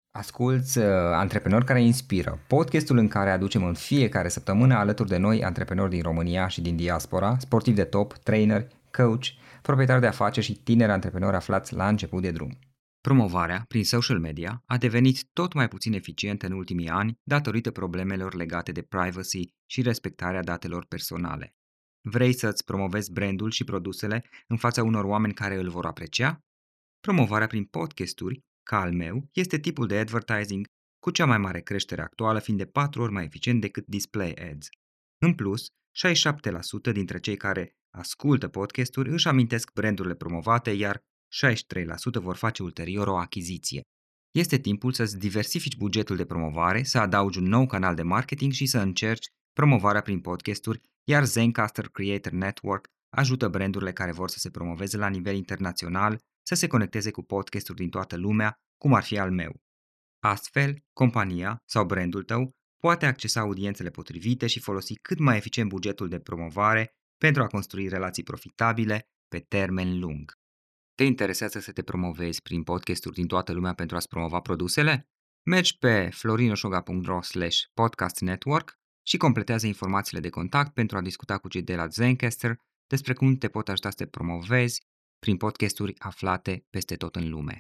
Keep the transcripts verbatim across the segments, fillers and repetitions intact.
Asculți uh, Antreprenori care inspiră, podcastul în care aducem în fiecare săptămână alături de noi antreprenori din România și din diaspora, sportivi de top, trainer, coach, proprietari de afaceri și tineri antreprenori aflați la început de drum. Promovarea prin social media a devenit tot mai puțin eficientă în ultimii ani datorită problemelor legate de privacy și respectarea datelor personale. Vrei să-ți promovezi brandul și produsele în fața unor oameni care îl vor aprecia? Promovarea prin podcasturi, ca al meu, este tipul de advertising cu cea mai mare creștere actuală, fiind de patru ori mai eficient decât display ads. În plus, șaizeci și șapte la sută dintre cei care ascultă podcasturi își amintesc brandurile promovate, iar șaizeci și trei la sută vor face ulterior o achiziție. Este timpul să-ți diversifici bugetul de promovare, să adaugi un nou canal de marketing și să încerci promovarea prin podcasturi, iar Zencastr Creator Network ajută brandurile care vor să se promoveze la nivel internațional să se conecteze cu podcasturi din toată lumea, cum ar fi al meu. Astfel, compania sau brandul tău poate accesa audiențele potrivite și folosi cât mai eficient bugetul de promovare pentru a construi relații profitabile pe termen lung. Te interesează să te promovezi prin podcasturi din toată lumea pentru a-ți promova produsele? Mergi pe florinosoga punct ro slash podcast network și completează informațiile de contact pentru a discuta cu cei de la Zencastr despre cum te pot ajuta să te promovezi prin podcasturi aflate peste tot în lume.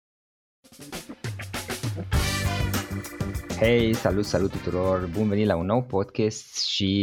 Hei, salut, salut tuturor! Bun venit la un nou podcast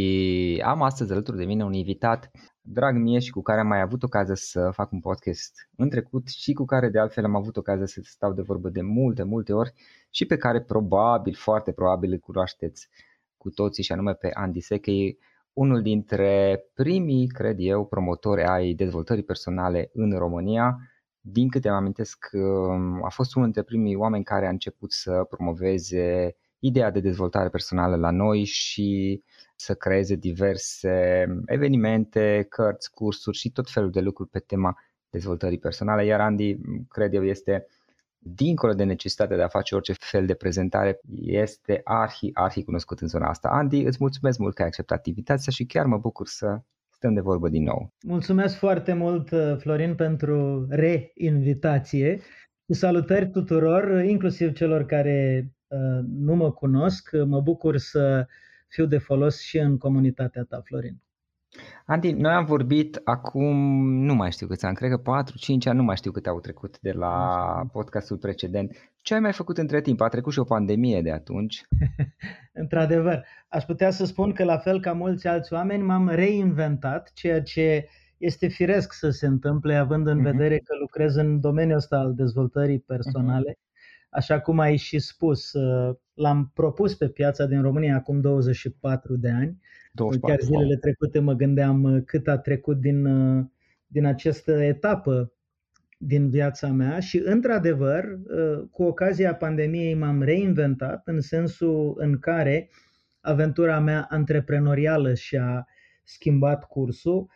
și am astăzi alături de mine un invitat drag mie și cu care am mai avut ocazia să fac un podcast în trecut și cu care de altfel am avut ocazia să stau de vorbă de multe, multe ori și pe care probabil, foarte probabil îl cunoașteți cu toții, și anume pe Andy Secchi, unul dintre primii, cred eu, promotori ai dezvoltării personale în România. Din câte îmi amintesc, a fost unul dintre primii oameni care a început să promoveze ideea de dezvoltare personală la noi și să creeze diverse evenimente, cărți, cursuri și tot felul de lucruri pe tema dezvoltării personale. Iar Andy, cred eu, este, dincolo de necesitatea de a face orice fel de prezentare, este arhi, arhi cunoscut în zona asta. Andy, îți mulțumesc mult că ai acceptat invitația și chiar mă bucur să stăm de vorbă din nou. Mulțumesc foarte mult, Florin, pentru reinvitație și salutări tuturor, inclusiv celor care uh, nu mă cunosc. Mă bucur să fiu de folos și în comunitatea ta, Florin. Andy, noi am vorbit acum, nu mai știu câți ani, cred că patru cinci ani, nu mai știu câte au trecut de la podcastul precedent. Ce ai mai făcut între timp? A trecut și o pandemie de atunci. Într-adevăr, aș putea să spun că la fel ca mulți alți oameni m-am reinventat, ceea ce este firesc să se întâmple, având în uh-huh. vedere că lucrez în domeniul ăsta al dezvoltării personale. Uh-huh. Așa cum ai și spus, l-am propus pe piața din România acum douăzeci și patru de ani. douăzeci și patru, chiar zilele trecute mă gândeam cât a trecut din, din această etapă din viața mea și, într-adevăr, cu ocazia pandemiei m-am reinventat în sensul în care aventura mea antreprenorială și-a schimbat cursul.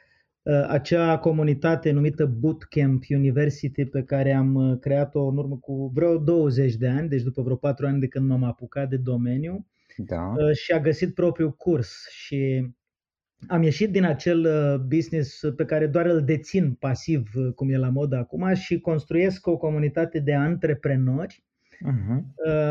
Acea comunitate numită Bootcamp University, pe care am creat-o în urmă cu vreo douăzeci de ani, deci după vreo patru ani de când m-am apucat de domeniu, da. și-a găsit propriul curs și am ieșit din acel business pe care doar îl dețin pasiv, cum e la modă acum, și construiesc o comunitate de antreprenori uh-huh.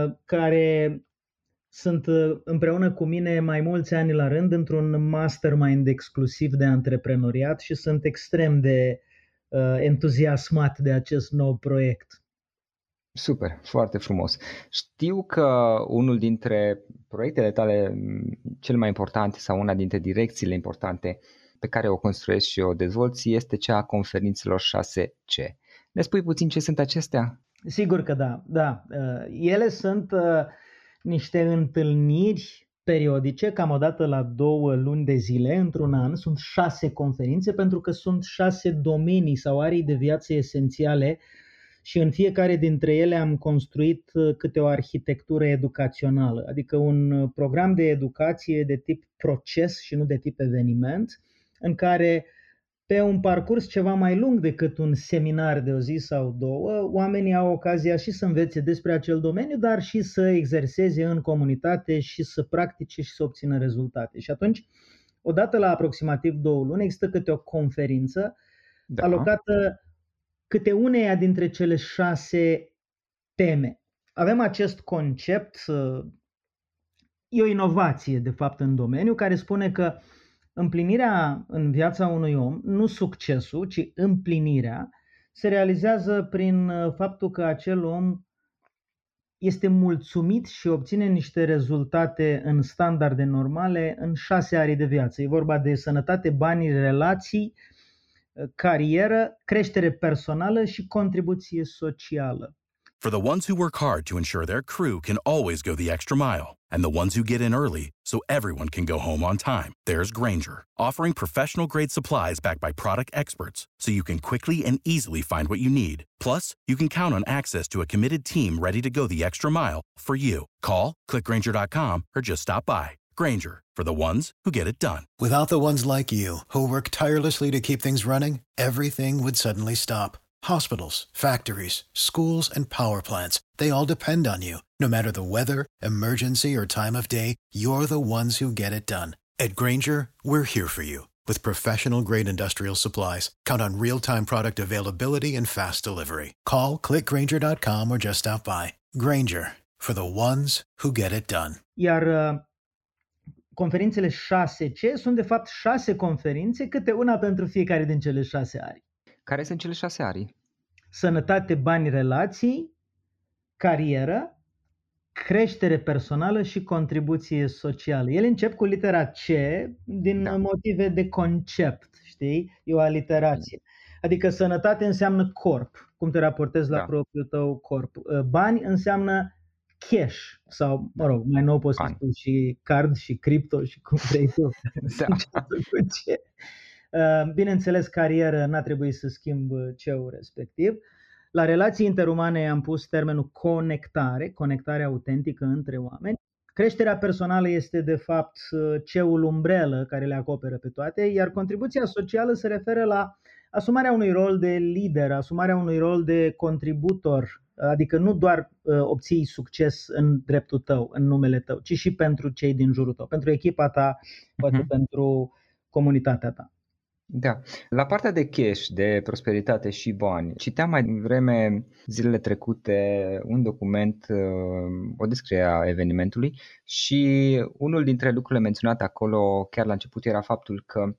care sunt împreună cu mine mai mulți ani la rând într-un mastermind exclusiv de antreprenoriat și sunt extrem de uh, entuziasmat de acest nou proiect. Super, foarte frumos. Știu că unul dintre proiectele tale cel mai importante sau una dintre direcțiile importante pe care o construiești și o dezvolți este cea a conferințelor șase C. Ne spui puțin ce sunt acestea? Sigur că da. da. Ele sunt niște întâlniri periodice, cam o dată la două luni de zile, într-un an. Sunt șase conferințe pentru că sunt șase domenii sau arii de viață esențiale și în fiecare dintre ele am construit câte o arhitectură educațională, adică un program de educație de tip proces și nu de tip eveniment, în care pe un parcurs ceva mai lung decât un seminar de o zi sau două, oamenii au ocazia și să învețe despre acel domeniu, dar și să exerseze în comunitate și să practice și să obțină rezultate. Și atunci, odată la aproximativ două luni, există câte o conferință da. alocată câte uneia dintre cele șase teme. avem acest concept, e o inovație de fapt în domeniu, care spune că împlinirea în viața unui om, nu succesul, ci împlinirea, se realizează prin faptul că acel om este mulțumit și obține niște rezultate în standarde normale în șase arii de viață. E vorba de sănătate, bani, relații, carieră, creștere personală și contribuție socială. For the ones who work hard to ensure their crew can always go the extra mile, and the ones who get in early so everyone can go home on time, there's Grainger, offering professional-grade supplies backed by product experts so you can quickly and easily find what you need. Plus, you can count on access to a committed team ready to go the extra mile for you. Call, click grainger dot com, or just stop by. Grainger, for the ones who get it done. Without the ones like you, who work tirelessly to keep things running, everything would suddenly stop. Hospitals, factories, schools, and power plants, they all depend on you. No matter the weather, emergency, or time of day, you're the ones who get it done. At Grainger, we're here for you. With professional-grade industrial supplies, count on real-time product availability and fast delivery. Call, click grainger dot com, or just stop by. Grainger, for the ones who get it done. Iar uh, conferințele șase C sunt de fapt șase conferințe, câte una pentru fiecare din cele șase arii. Care sunt cele șase arii? Sănătate, bani, relații, carieră, creștere personală și contribuție socială. Ele încep cu litera C din da. motive de concept, știi? E o aliterație. Adică sănătate înseamnă corp, cum te raportezi la da. propriul tău corp. Bani înseamnă cash sau, mă rog, mai nou poți să spui și card și cripto și cum vrei tu. Da. Bineînțeles, carieră n-a trebuit să schimb C-ul respectiv. La relații interumane am pus termenul conectare, conectare autentică între oameni. Creșterea personală este de fapt C-ul umbrelă care le acoperă pe toate, iar contribuția socială se referă la asumarea unui rol de lider, asumarea unui rol de contributor, adică nu doar obții succes în dreptul tău, în numele tău, ci și pentru cei din jurul tău, pentru echipa ta, poate uh-huh. pentru comunitatea ta. Da. La partea de cash, de prosperitate și bani, citeam mai devreme zilele trecute un document, o descriere a evenimentului și unul dintre lucrurile menționate acolo chiar la început era faptul că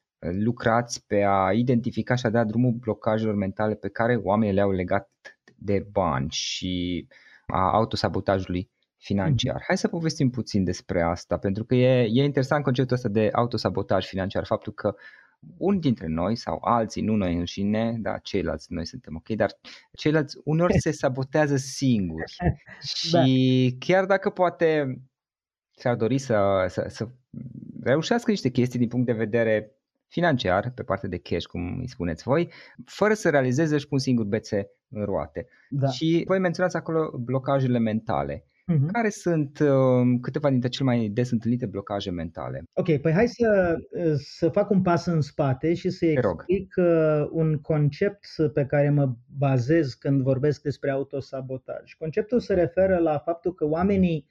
lucrați pe a identifica și a da drumul blocajelor mentale pe care oamenii le-au legat de bani și a autosabotajului financiar. Hai să povestim puțin despre asta, pentru că e, e interesant conceptul ăsta de autosabotaj financiar, faptul că unii dintre noi sau alții, nu noi înșine, da, ceilalți noi suntem ok, dar ceilalți uneori se sabotează singuri și da. Chiar dacă poate și-ar dori să, să, să reușească niște chestii din punct de vedere financiar, pe partea de cash, cum îi spuneți voi, fără să realizeze își pun singur bețe în roate. Da. Și voi menționați acolo blocajele mentale. Uh-huh. Care sunt uh, câteva dintre cele mai des întâlnite blocaje mentale? Ok, păi hai să, să fac un pas în spate și să explic uh, un concept pe care mă bazez când vorbesc despre autosabotaj. Conceptul se referă la faptul că oamenii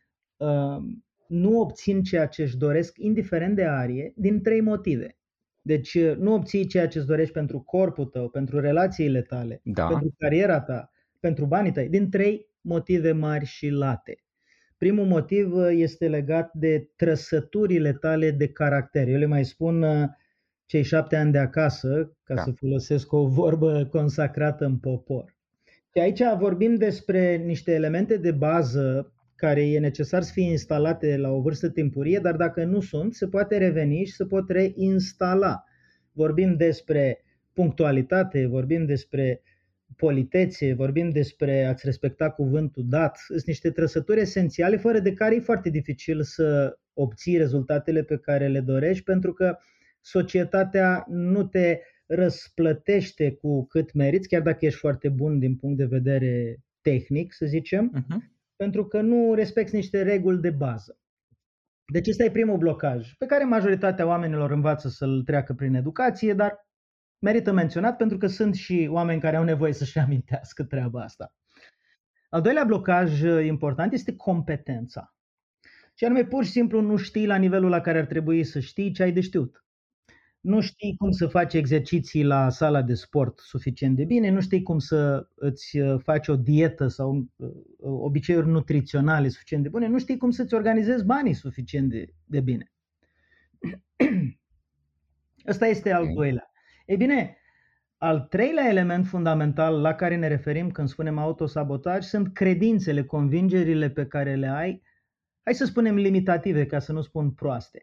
uh, nu obțin ceea ce își doresc, indiferent de arie, din trei motive. Deci nu obții ceea ce îți dorești pentru corpul tău, pentru relațiile tale, da. pentru cariera ta, pentru banii tăi, din trei motive mari și late. Primul motiv este legat de trăsăturile tale de caracter. Eu le mai spun cei șapte ani de acasă, ca da. să folosesc o vorbă consacrată în popor. Și aici vorbim despre niște elemente de bază care e necesar să fie instalate la o vârstă timpurie, dar dacă nu sunt, se poate reveni și se pot reinstala. Vorbim despre punctualitate, vorbim despre politețe, vorbim despre a-ți respecta cuvântul dat. Sunt niște trăsături esențiale fără de care e foarte dificil să obții rezultatele pe care le dorești, pentru că societatea nu te răsplătește cu cât meriți, chiar dacă ești foarte bun din punct de vedere tehnic, să zicem, uh-huh. pentru că nu respecti niște reguli de bază. Deci ăsta e primul blocaj, pe care majoritatea oamenilor învață să-l treacă prin educație, dar merită menționat pentru că sunt și oameni care au nevoie să-și amintească treaba asta. Al doilea blocaj important este competența. Și anume, pur și simplu nu știi la nivelul la care ar trebui să știi ce ai de știut. nu știi cum să faci exerciții la sala de sport suficient de bine, nu știi cum să îți faci o dietă sau obiceiuri nutriționale suficient de bune, nu știi cum să-ți organizezi banii suficient de, de bine. Ăsta este al doilea. Ei bine, al treilea element fundamental la care ne referim când spunem autosabotaj sunt credințele, convingerile pe care le ai, hai să spunem limitative, ca să nu spun proaste.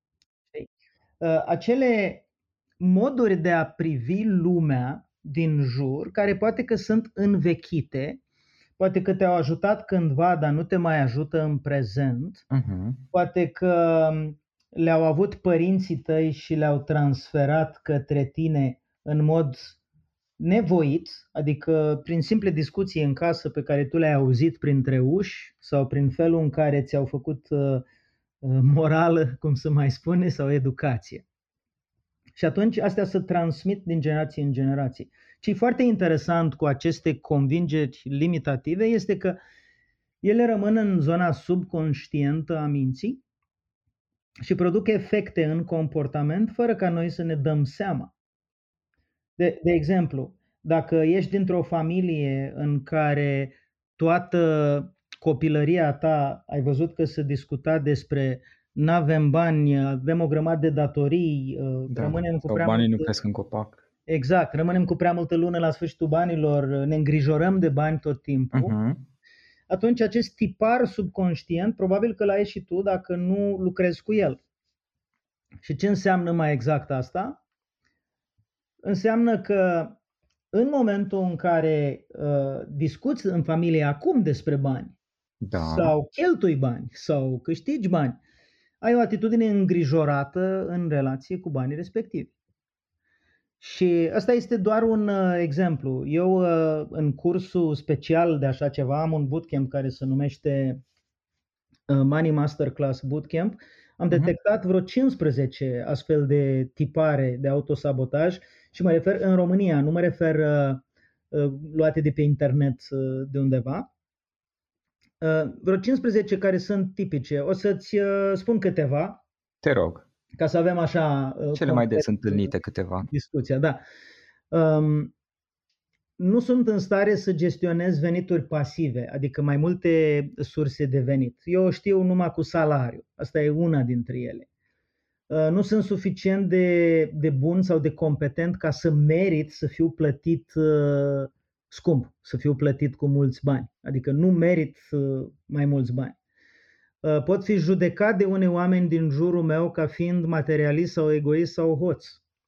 Acele moduri de a privi lumea din jur, care poate că sunt învechite, poate că te-au ajutat cândva, dar nu te mai ajută în prezent, uh-huh. Poate că le-au avut părinții tăi și le-au transferat către tine în mod nevoit, adică prin simple discuții în casă pe care tu le-ai auzit printre uși sau prin felul în care ți-au făcut uh, morală, cum se mai spune, sau educație. Și atunci astea se transmit din generație în generație. Ce e foarte interesant cu aceste convingeri limitative este că ele rămân în zona subconștientă a minții și produc efecte în comportament fără ca noi să ne dăm seama. De, de exemplu, dacă ești dintr-o familie în care toată copilăria ta ai văzut că se discuta despre n-avem bani, avem o grămadă de datorii, da, rămânem cu sau prea banii multă... nu cresc în copac. Exact, rămânem cu prea multă lună la sfârșitul banilor, ne îngrijorăm de bani tot timpul. Uh-huh. Atunci acest tipar subconștient probabil că l-ai și tu dacă nu lucrezi cu el. Și ce înseamnă mai exact asta? Înseamnă că în momentul în care uh, discuți în familie acum despre bani, da. Sau cheltui bani, sau câștigi bani, ai o atitudine îngrijorată în relație cu banii respectivi. Și ăsta este doar un uh, exemplu. Eu uh, în cursul special de așa ceva am un bootcamp care se numește uh, Money Masterclass Bootcamp. Am detectat vreo cincisprezece astfel de tipare de autosabotaj și mă refer în România, nu mă refer uh, uh, luate de pe internet uh, de undeva. Uh, vreo cincisprezece care sunt tipice. O să-ți uh, spun câteva. Te rog. Ca să avem așa... Uh, Cele mai des întâlnite câteva. Discuția, da. Um, nu sunt în stare să gestionez venituri pasive, adică mai multe surse de venit. Eu o știu numai cu salariu. Asta e una dintre ele. Uh, nu sunt suficient de, de bun sau de competent ca să merit să fiu plătit uh, scump, să fiu plătit cu mulți bani. Adică nu merit uh, mai mulți bani. Uh, pot fi judecat de unei oameni din jurul meu ca fiind materialist sau egoist sau hoț.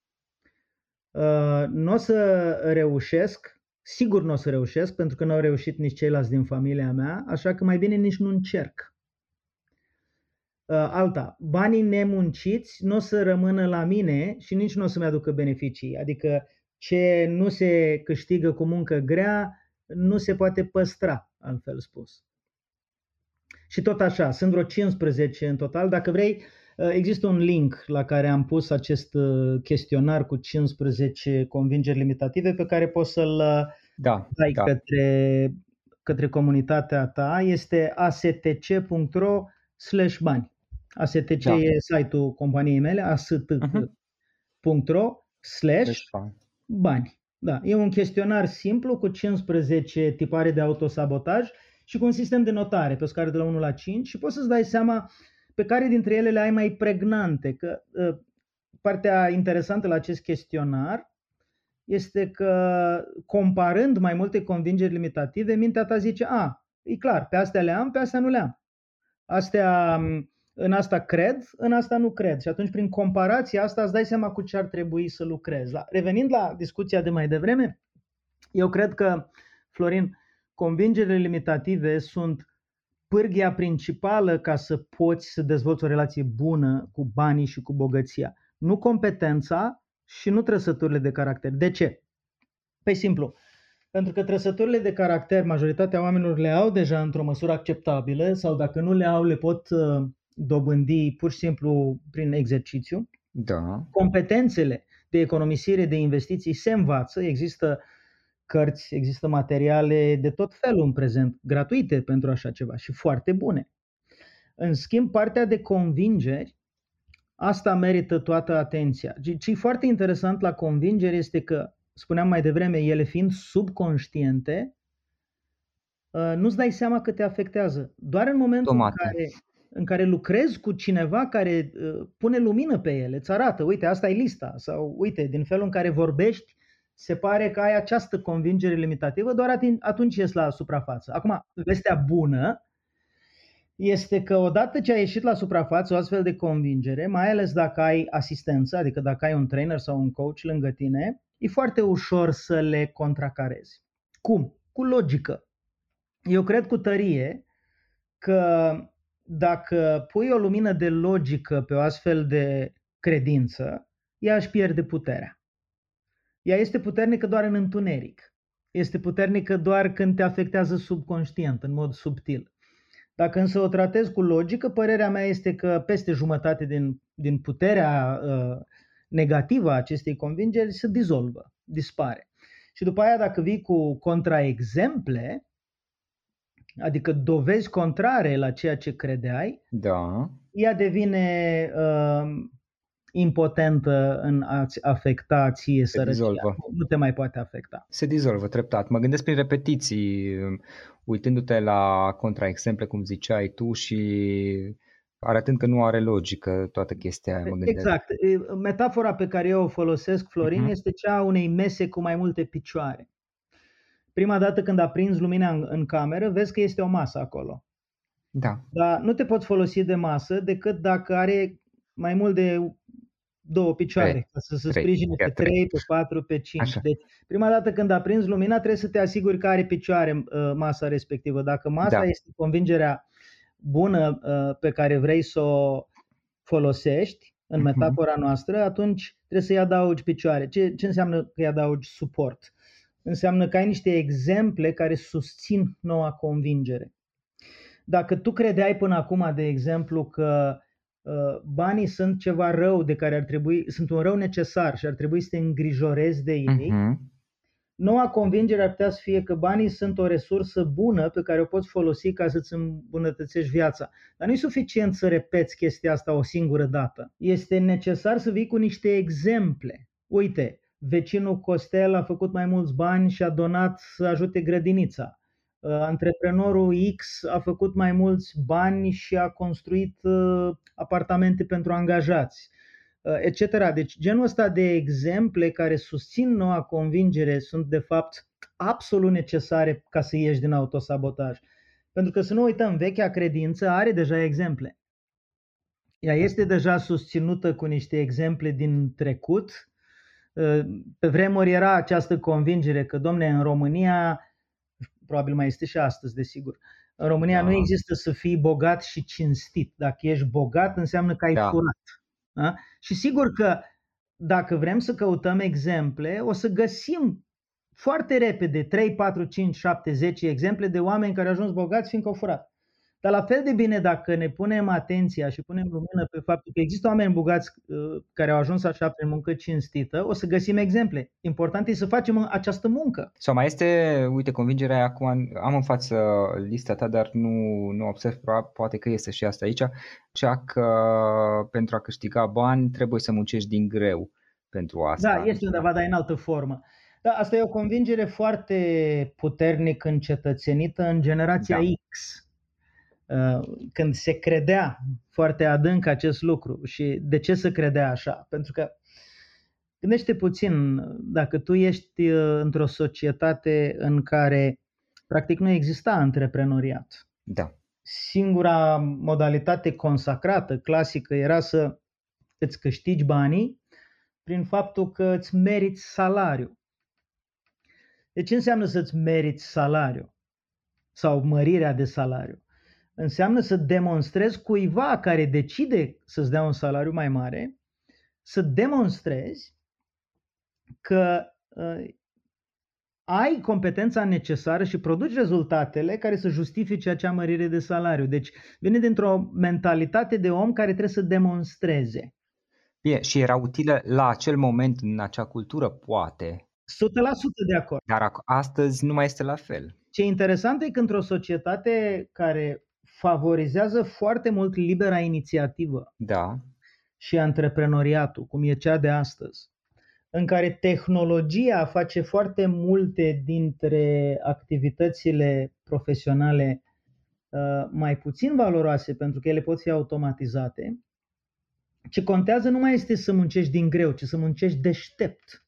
Uh, nu o să reușesc, sigur nu o să reușesc, pentru că nu au reușit nici ceilalți din familia mea, așa că mai bine nici nu încerc. Uh, alta, banii nemunciți nu o să rămână la mine și nici nu o să-mi aducă beneficii. Adică ce nu se câștigă cu muncă grea, nu se poate păstra, altfel spus. Și tot așa, sunt vreo cincisprezece în total. Dacă vrei, există un link la care am pus acest chestionar cu cincisprezece convingeri limitative pe care poți să-l da, dai da. Către, către comunitatea ta. Este a s t c punct r o slash bani. A S T C da. E site-ul companiei mele, a s t c punct r o slash bani. Da, e un chestionar simplu cu cincisprezece tipare de autosabotaj și cu un sistem de notare pe o scară de la unu la cinci și poți să-ți dai seama pe care dintre ele le ai mai pregnante. Că uh, partea interesantă la acest chestionar este că comparând mai multe convingeri limitative, mintea ta zice, a, e clar, pe astea le am, pe astea nu le am. Astea, în asta cred, în asta nu cred. Și atunci prin comparația asta îți dai seama cu ce ar trebui să lucrezi. La, revenind la discuția de mai devreme, eu cred că, Florin, convingerile limitative sunt pârghia principală ca să poți să dezvolți o relație bună cu banii și cu bogăția. Nu competența și nu trăsăturile de caracter. De ce? Păi simplu, pentru că trăsăturile de caracter majoritatea oamenilor le au deja într-o măsură acceptabilă sau dacă nu le au, le pot dobândi pur și simplu prin exercițiu. Da. Competențele de economisire, de investiții se învață, există cărți, există materiale de tot felul în prezent, gratuite pentru așa ceva și foarte bune. În schimb, partea de convingeri, asta merită toată atenția. Ce e foarte interesant la convingere este că, spuneam mai devreme, ele fiind subconștiente, nu-ți dai seama că te afectează. Doar în momentul în care, în care lucrezi cu cineva care pune lumină pe ele, îți arată, uite, asta e lista, sau uite, din felul în care vorbești, se pare că ai această convingere limitativă, doar atunci ies la suprafață. Acum, vestea bună este că odată ce ai ieșit la suprafață o astfel de convingere, mai ales dacă ai asistență, adică dacă ai un trainer sau un coach lângă tine, e foarte ușor să le contracarezi. Cum? Cu logică. Eu cred cu tărie că dacă pui o lumină de logică pe o astfel de credință, ea își pierde puterea. Ea este puternică doar în întuneric. Este puternică doar când te afectează subconștient, în mod subtil. Dacă însă o tratezi cu logică, părerea mea este că peste jumătate din, din puterea uh, negativă a acestei convingeri se dizolvă, dispare. Și după aia, dacă vii cu contraexemple, adică dovezi contrare la ceea ce credeai, da. ea devine uh, impotentă în a-ți afecta ție sărăcia. Nu te mai poate afecta. Se dizolvă treptat. Mă gândesc prin repetiții, uitându-te la contraexemple, cum ziceai tu, și arătând că nu are logică toată chestia aia. Mă gândesc. Exact. Metafora pe care eu o folosesc, Florin, uh-huh. este cea a unei mese cu mai multe picioare. Prima dată când aprinzi lumina în, în cameră, vezi că este o masă acolo. Da. Dar nu te poți folosi de masă decât dacă are mai mult de două picioare, trei, ca să se trei, sprijine pe trei, pe patru, pe cinci. Așa. Deci, prima dată când aprinzi lumina, trebuie să te asiguri că are picioare uh, masa respectivă. Dacă masa da. este convingerea bună uh, pe care vrei să o folosești, în uh-huh. metafora noastră, atunci trebuie să-i adaugi picioare. Ce, ce înseamnă că îi adaugi suport? Înseamnă că ai niște exemple care susțin noua convingere. Dacă tu credeai până acum, de exemplu, că uh, banii sunt ceva rău de care ar trebui, sunt un rău necesar și ar trebui să te îngrijorezi de ei, uh-huh. noua convingere ar putea să fie că banii sunt o resursă bună pe care o poți folosi ca să-ți îmbunătățești viața. Dar nu e suficient să repeți chestia asta o singură dată. Este necesar să vii cu niște exemple. Uite, vecinul Costel a făcut mai mulți bani și a donat să ajute grădinița. Antreprenorul X a făcut mai mulți bani și a construit apartamente pentru angajați, et cetera. Deci genul ăsta de exemple care susțin noua convingere sunt de fapt absolut necesare ca să ieși din autosabotaj. Pentru că să nu uităm, vechea credință are deja exemple. Ea este deja susținută cu niște exemple din trecut. Pe vremuri era această convingere că, domne, în România, probabil mai este și astăzi, desigur, în România da. nu există să fii bogat și cinstit. Dacă ești bogat, înseamnă că ai da. furat. Da? Și sigur că dacă vrem să căutăm exemple, o să găsim foarte repede trei, patru, cinci, șapte, zece exemple de oameni care au ajuns bogați fiindcă au furat. Dar la fel de bine, dacă ne punem atenția și punem lumină pe faptul că există oameni bogați uh, care au ajuns așa prin muncă cinstită, o să găsim exemple. Important e să facem această muncă. Sau mai este, uite, convingerea aia, acum am în față lista ta, dar nu, nu observ, poate că este și asta aici, cea că pentru a câștiga bani trebuie să muncești din greu pentru asta. Da, este undeva, dar în altă formă. Da, asta e o convingere foarte puternic încetățenită în generația da. X. Când se credea foarte adânc acest lucru. Și de ce să credea așa? Pentru că gândește puțin, dacă tu ești într-o societate în care practic nu exista antreprenoriat. Da. Singura modalitate consacrată, clasică, era să îți câștigi banii prin faptul că îți meriți salariu. De ce înseamnă să-ți meriți salariu? Sau mărirea de salariu? Înseamnă să demonstrezi cuiva care decide să-ți dea un salariu mai mare, să demonstrezi că uh, ai competența necesară și produci rezultatele care să justifice acea mărire de salariu. Deci vine dintr-o mentalitate de om care trebuie să demonstreze. Bine, și era utilă la acel moment în acea cultură, poate. o sută la sută de acord. Dar astăzi nu mai este la fel. Ce interesant e că într-o societate care favorizează foarte mult libera inițiativă da. și antreprenoriatul, cum e cea de astăzi, în care tehnologia face foarte multe dintre activitățile profesionale uh, mai puțin valoroase pentru că ele pot fi automatizate, ce contează nu mai este să muncești din greu, ci să muncești deștept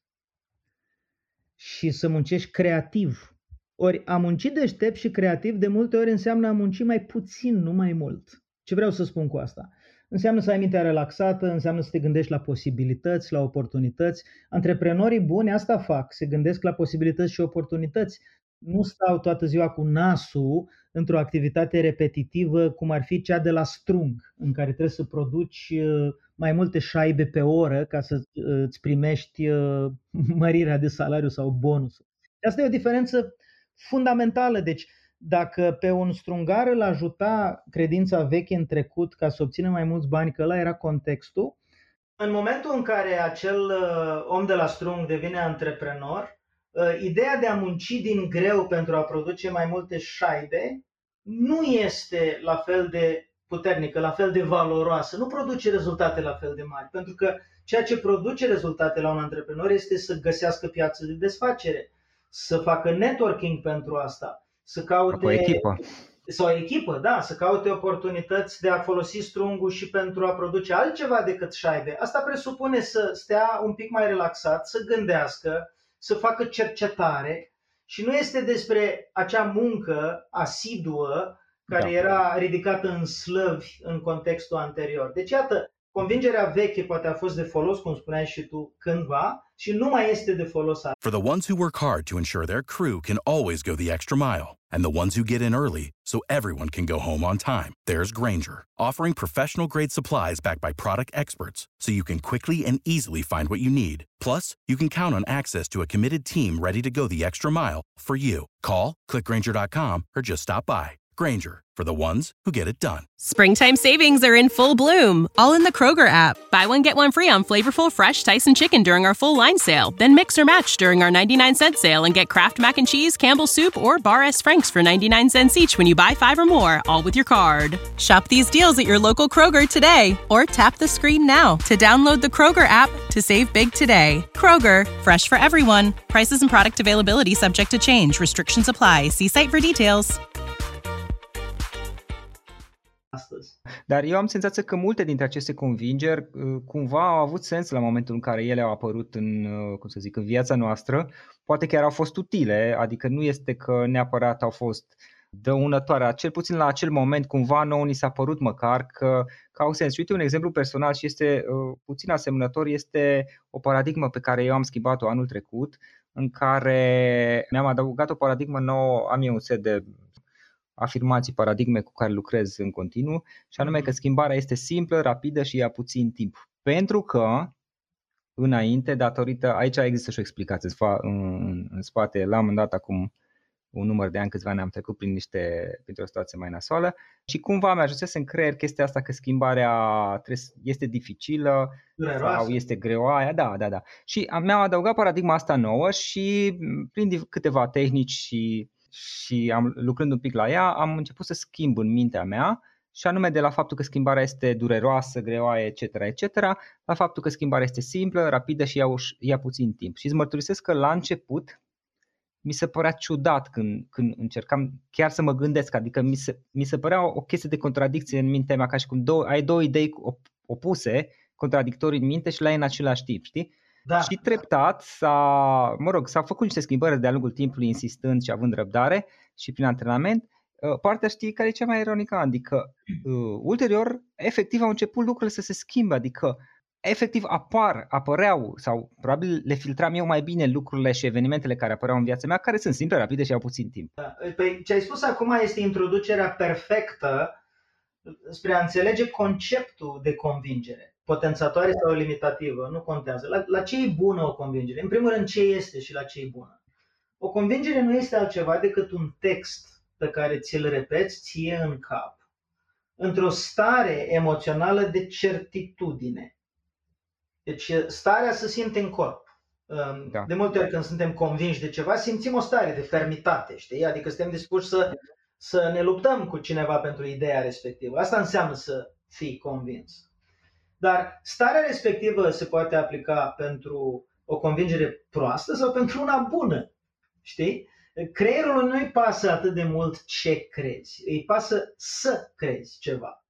și să muncești creativ. Ori a munci deștept și creativ de multe ori înseamnă a munci mai puțin, nu mai mult. Ce vreau să spun cu asta? Înseamnă să ai mintea relaxată, înseamnă să te gândești la posibilități, la oportunități. Antreprenorii buni asta fac, se gândesc la posibilități și oportunități. Nu stau toată ziua cu nasul într-o activitate repetitivă, cum ar fi cea de la strung, în care trebuie să produci mai multe șaibe pe oră ca să îți primești mărirea de salariu sau bonusul. Asta e o diferență fundamentală. Deci, dacă pe un strungar îl ajuta credința veche în trecut ca să obțină mai mulți bani, că ăla era contextul, în momentul în care acel om de la strung devine antreprenor, ideea de a munci din greu pentru a produce mai multe șaibe nu este la fel de puternică, la fel de valoroasă, nu produce rezultate la fel de mari, pentru că ceea ce produce rezultate la un antreprenor este să găsească piață de desfacere, să facă networking pentru asta, să caute o echipă. Sau o echipă, da, să caute oportunități de a folosi strungul și pentru a produce altceva decât șaibe. Asta presupune să stea un pic mai relaxat, să gândească, să facă cercetare și nu este despre acea muncă asiduă care da. era ridicată în slăvi în contextul anterior. Deci iată, convingerea veche poate a fost de folos, cum spuneai și tu, cândva și nu mai este de folos. For the ones who work hard to ensure their crew can always go the extra mile, and the ones who get in early so everyone can go home on time, there's Grainger, offering professional-grade supplies backed by product experts so you can quickly and easily find what you need. Plus, you can count on access to a committed team ready to go the extra mile for you. Call, click Grainger dot com, or just stop by. Grainger, for the ones who get it done. Springtime savings are in full bloom, all in the Kroger app. Buy one, get one free on flavorful, fresh Tyson chicken during our full line sale. Then mix or match during our ninety-nine cent sale and get Kraft Mac and Cheese, Campbell's Soup, or Bar S. Frank's for ninety-nine cents each when you buy five or more, all with your card. Shop these deals at your local Kroger today, or tap the screen now to download the Kroger app to save big today. Kroger, fresh for everyone. Prices and product availability subject to change. Restrictions apply. See site for details. Astăzi. Dar eu am senzația că multe dintre aceste convingeri cumva au avut sens la momentul în care ele au apărut în, cum să zic, în viața noastră. Poate chiar au fost utile, adică nu este că neapărat au fost dăunătoare, cel puțin la acel moment cumva nouă ni s-a părut măcar că, că au sens. Uite un exemplu personal și este uh, puțin asemănător, este o paradigmă pe care eu am schimbat-o anul trecut, în care mi-am adăugat o paradigmă nouă, am eu un set de afirmații, paradigme cu care lucrez în continuu, și anume că schimbarea este simplă, rapidă și ia puțin timp. Pentru că înainte, datorită, aici există și o explicație în, în spate, la un moment dat acum un număr de ani, câțiva ani am trecut prin niște, printr-o situație mai nasoală și cumva mi-ajunsese în creier chestia asta că schimbarea este dificilă Dureroasă. Sau este greoaia, da, da, da. Și mi-am adăugat paradigma asta nouă și prin câteva tehnici și și am, lucrând un pic la ea, am început să schimb în mintea mea, și anume de la faptul că schimbarea este dureroasă, greoaie, et cetera, et cetera, la faptul că schimbarea este simplă, rapidă și ia, ia puțin timp. Și îți mărturisesc că la început mi se părea ciudat când, când încercam chiar să mă gândesc, adică mi se, mi se părea o, o chestie de contradicție în mintea mea, ca și cum două, ai două idei opuse, contradictorii în minte și le ai în același timp, știi? Da. Și treptat s-a, mă rog, s-au făcut niște schimbări de-a lungul timpului, insistând și având răbdare și prin antrenament. Partea, știi, care e cea mai ironică, adică uh, ulterior, efectiv au început lucrurile să se schimbe, adică efectiv apar, apăreau sau probabil le filtram eu mai bine lucrurile și evenimentele care apăreau în viața mea, care sunt simple, rapide și au puțin timp. Da. Păi, ce ai spus acum este introducerea perfectă spre a înțelege conceptul de convingere. Potențatoare sau limitativă, nu contează. La, la ce e bună o convingere? În primul rând, ce este și la ce e bună? O convingere nu este altceva decât un text pe care ți-l repeți ție în cap, într-o stare emoțională de certitudine. Deci starea se simte în corp. Da. De multe ori când suntem convinși de ceva, simțim o stare de fermitate, știi? Adică suntem dispuși să, să ne luptăm cu cineva pentru ideea respectivă. Asta înseamnă să fii convins. Dar starea respectivă se poate aplica pentru o convingere proastă sau pentru una bună. Știi? Creierul nu îi pasă atât de mult ce crezi, îi pasă să crezi ceva.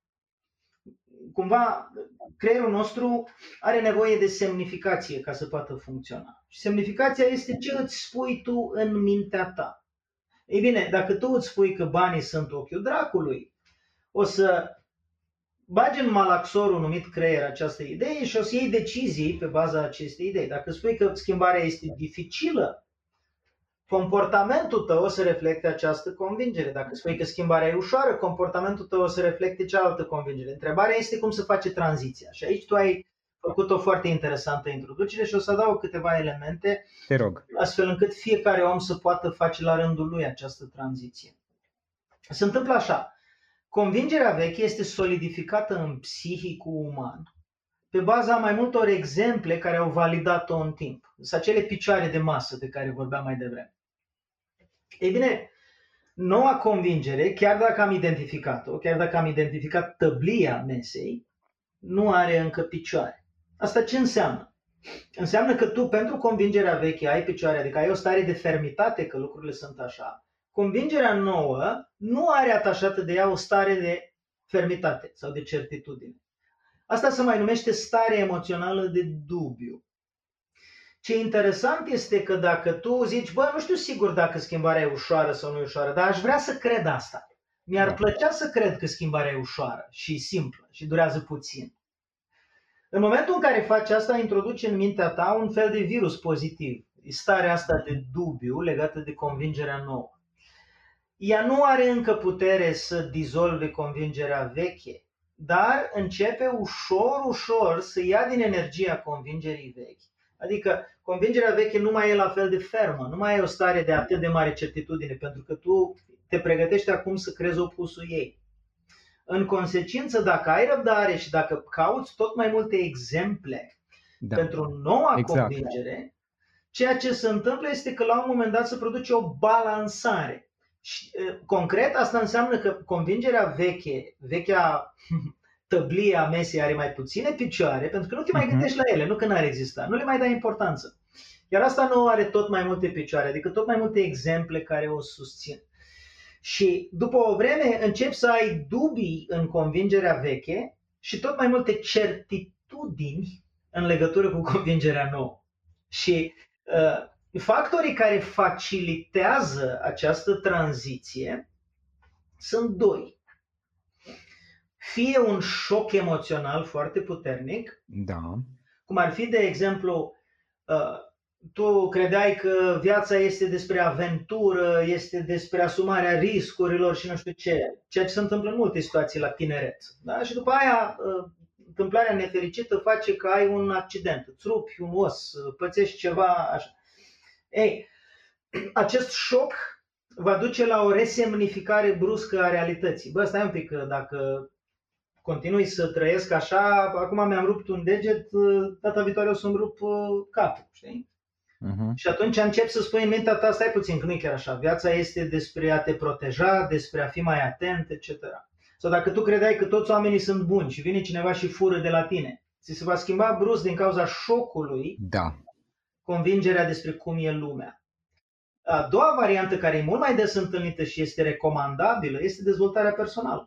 Cumva, creierul nostru are nevoie de semnificație ca să poată funcționa. Și semnificația este ce îți spui tu în mintea ta. Ei bine, dacă tu îți spui că banii sunt ochiul dracului, o să bagi în malaxorul numit creier această idee și o să iei decizii pe baza acestei idei. Dacă spui că schimbarea este dificilă, comportamentul tău o să reflecte această convingere. Dacă spui că schimbarea e ușoară, comportamentul tău o să reflecte cealaltă convingere. Întrebarea este cum se face tranziția. Și aici tu ai făcut o foarte interesantă introducere și o să adaug câteva elemente. Te rog. Astfel încât fiecare om să poată face la rândul lui această tranziție. Se întâmplă așa. Convingerea veche este solidificată în psihicul uman pe baza mai multor exemple care au validat-o în timp. Sunt acele picioare de masă de care vorbeam mai devreme. Ei bine, noua convingere, chiar dacă am identificat-o, chiar dacă am identificat tăblia mesei, nu are încă picioare. Asta ce înseamnă? Înseamnă că tu pentru convingerea veche ai picioare, adică ai o stare de fermitate că lucrurile sunt așa. Convingerea nouă nu are atașată de ea o stare de fermitate sau de certitudine. Asta se mai numește stare emoțională de dubiu. Ce interesant este că dacă tu zici, bă, nu știu sigur dacă schimbarea e ușoară sau nu e ușoară, dar aș vrea să cred asta. Mi-ar plăcea să cred că schimbarea e ușoară și simplă și durează puțin. În momentul în care faci asta, introduci în mintea ta un fel de virus pozitiv. Starea asta de dubiu legată de convingerea nouă. Ea nu are încă putere să dizolve convingerea veche, dar începe ușor, ușor să ia din energia convingerii vechi. Adică convingerea veche nu mai e la fel de fermă, nu mai e o stare de atât de mare certitudine, pentru că tu te pregătești acum să crezi opusul ei. În consecință, dacă ai răbdare și dacă cauți tot mai multe exemple da. pentru noua exact. convingere, ceea ce se întâmplă este că la un moment dat se produce o balansare. Și, concret, asta înseamnă că convingerea veche, vechea tăblie a mesei are mai puține picioare, pentru că nu te mai gândești la ele, nu că n-ar exista, nu le mai dai importanță. Iar asta nouă are tot mai multe picioare, adică tot mai multe exemple care o susțin. Și după o vreme începi să ai dubii în convingerea veche și tot mai multe certitudini în legătură cu convingerea nouă. Și uh, factorii care facilitează această tranziție sunt doi. Fie un șoc emoțional foarte puternic, da. cum ar fi, de exemplu, uh, tu credeai că viața este despre aventură, este despre asumarea riscurilor și nu știu ce, ceea ce se întâmplă în multe situații la tineret. Da? Și după aia, întâmplarea nefericită face că ai un accident, îți rupi un os, pățești ceva așa. Ei, acest șoc va duce la o resemnificare bruscă a realității. Bă, stai un pic, că dacă continui să trăiesc așa, acum mi-am rupt un deget, data viitoare o să-mi rup capul, știi? Uh-huh. Și atunci încep să spui în mintea ta, stai puțin, că nu e chiar așa. Viața este despre a te proteja, despre a fi mai atent, et cetera. Sau dacă tu credeai că toți oamenii sunt buni și vine cineva și fură de la tine, ți se va schimba brusc din cauza șocului da. convingerea despre cum e lumea. A doua variantă, care e mult mai des întâlnită și este recomandabilă, este dezvoltarea personală.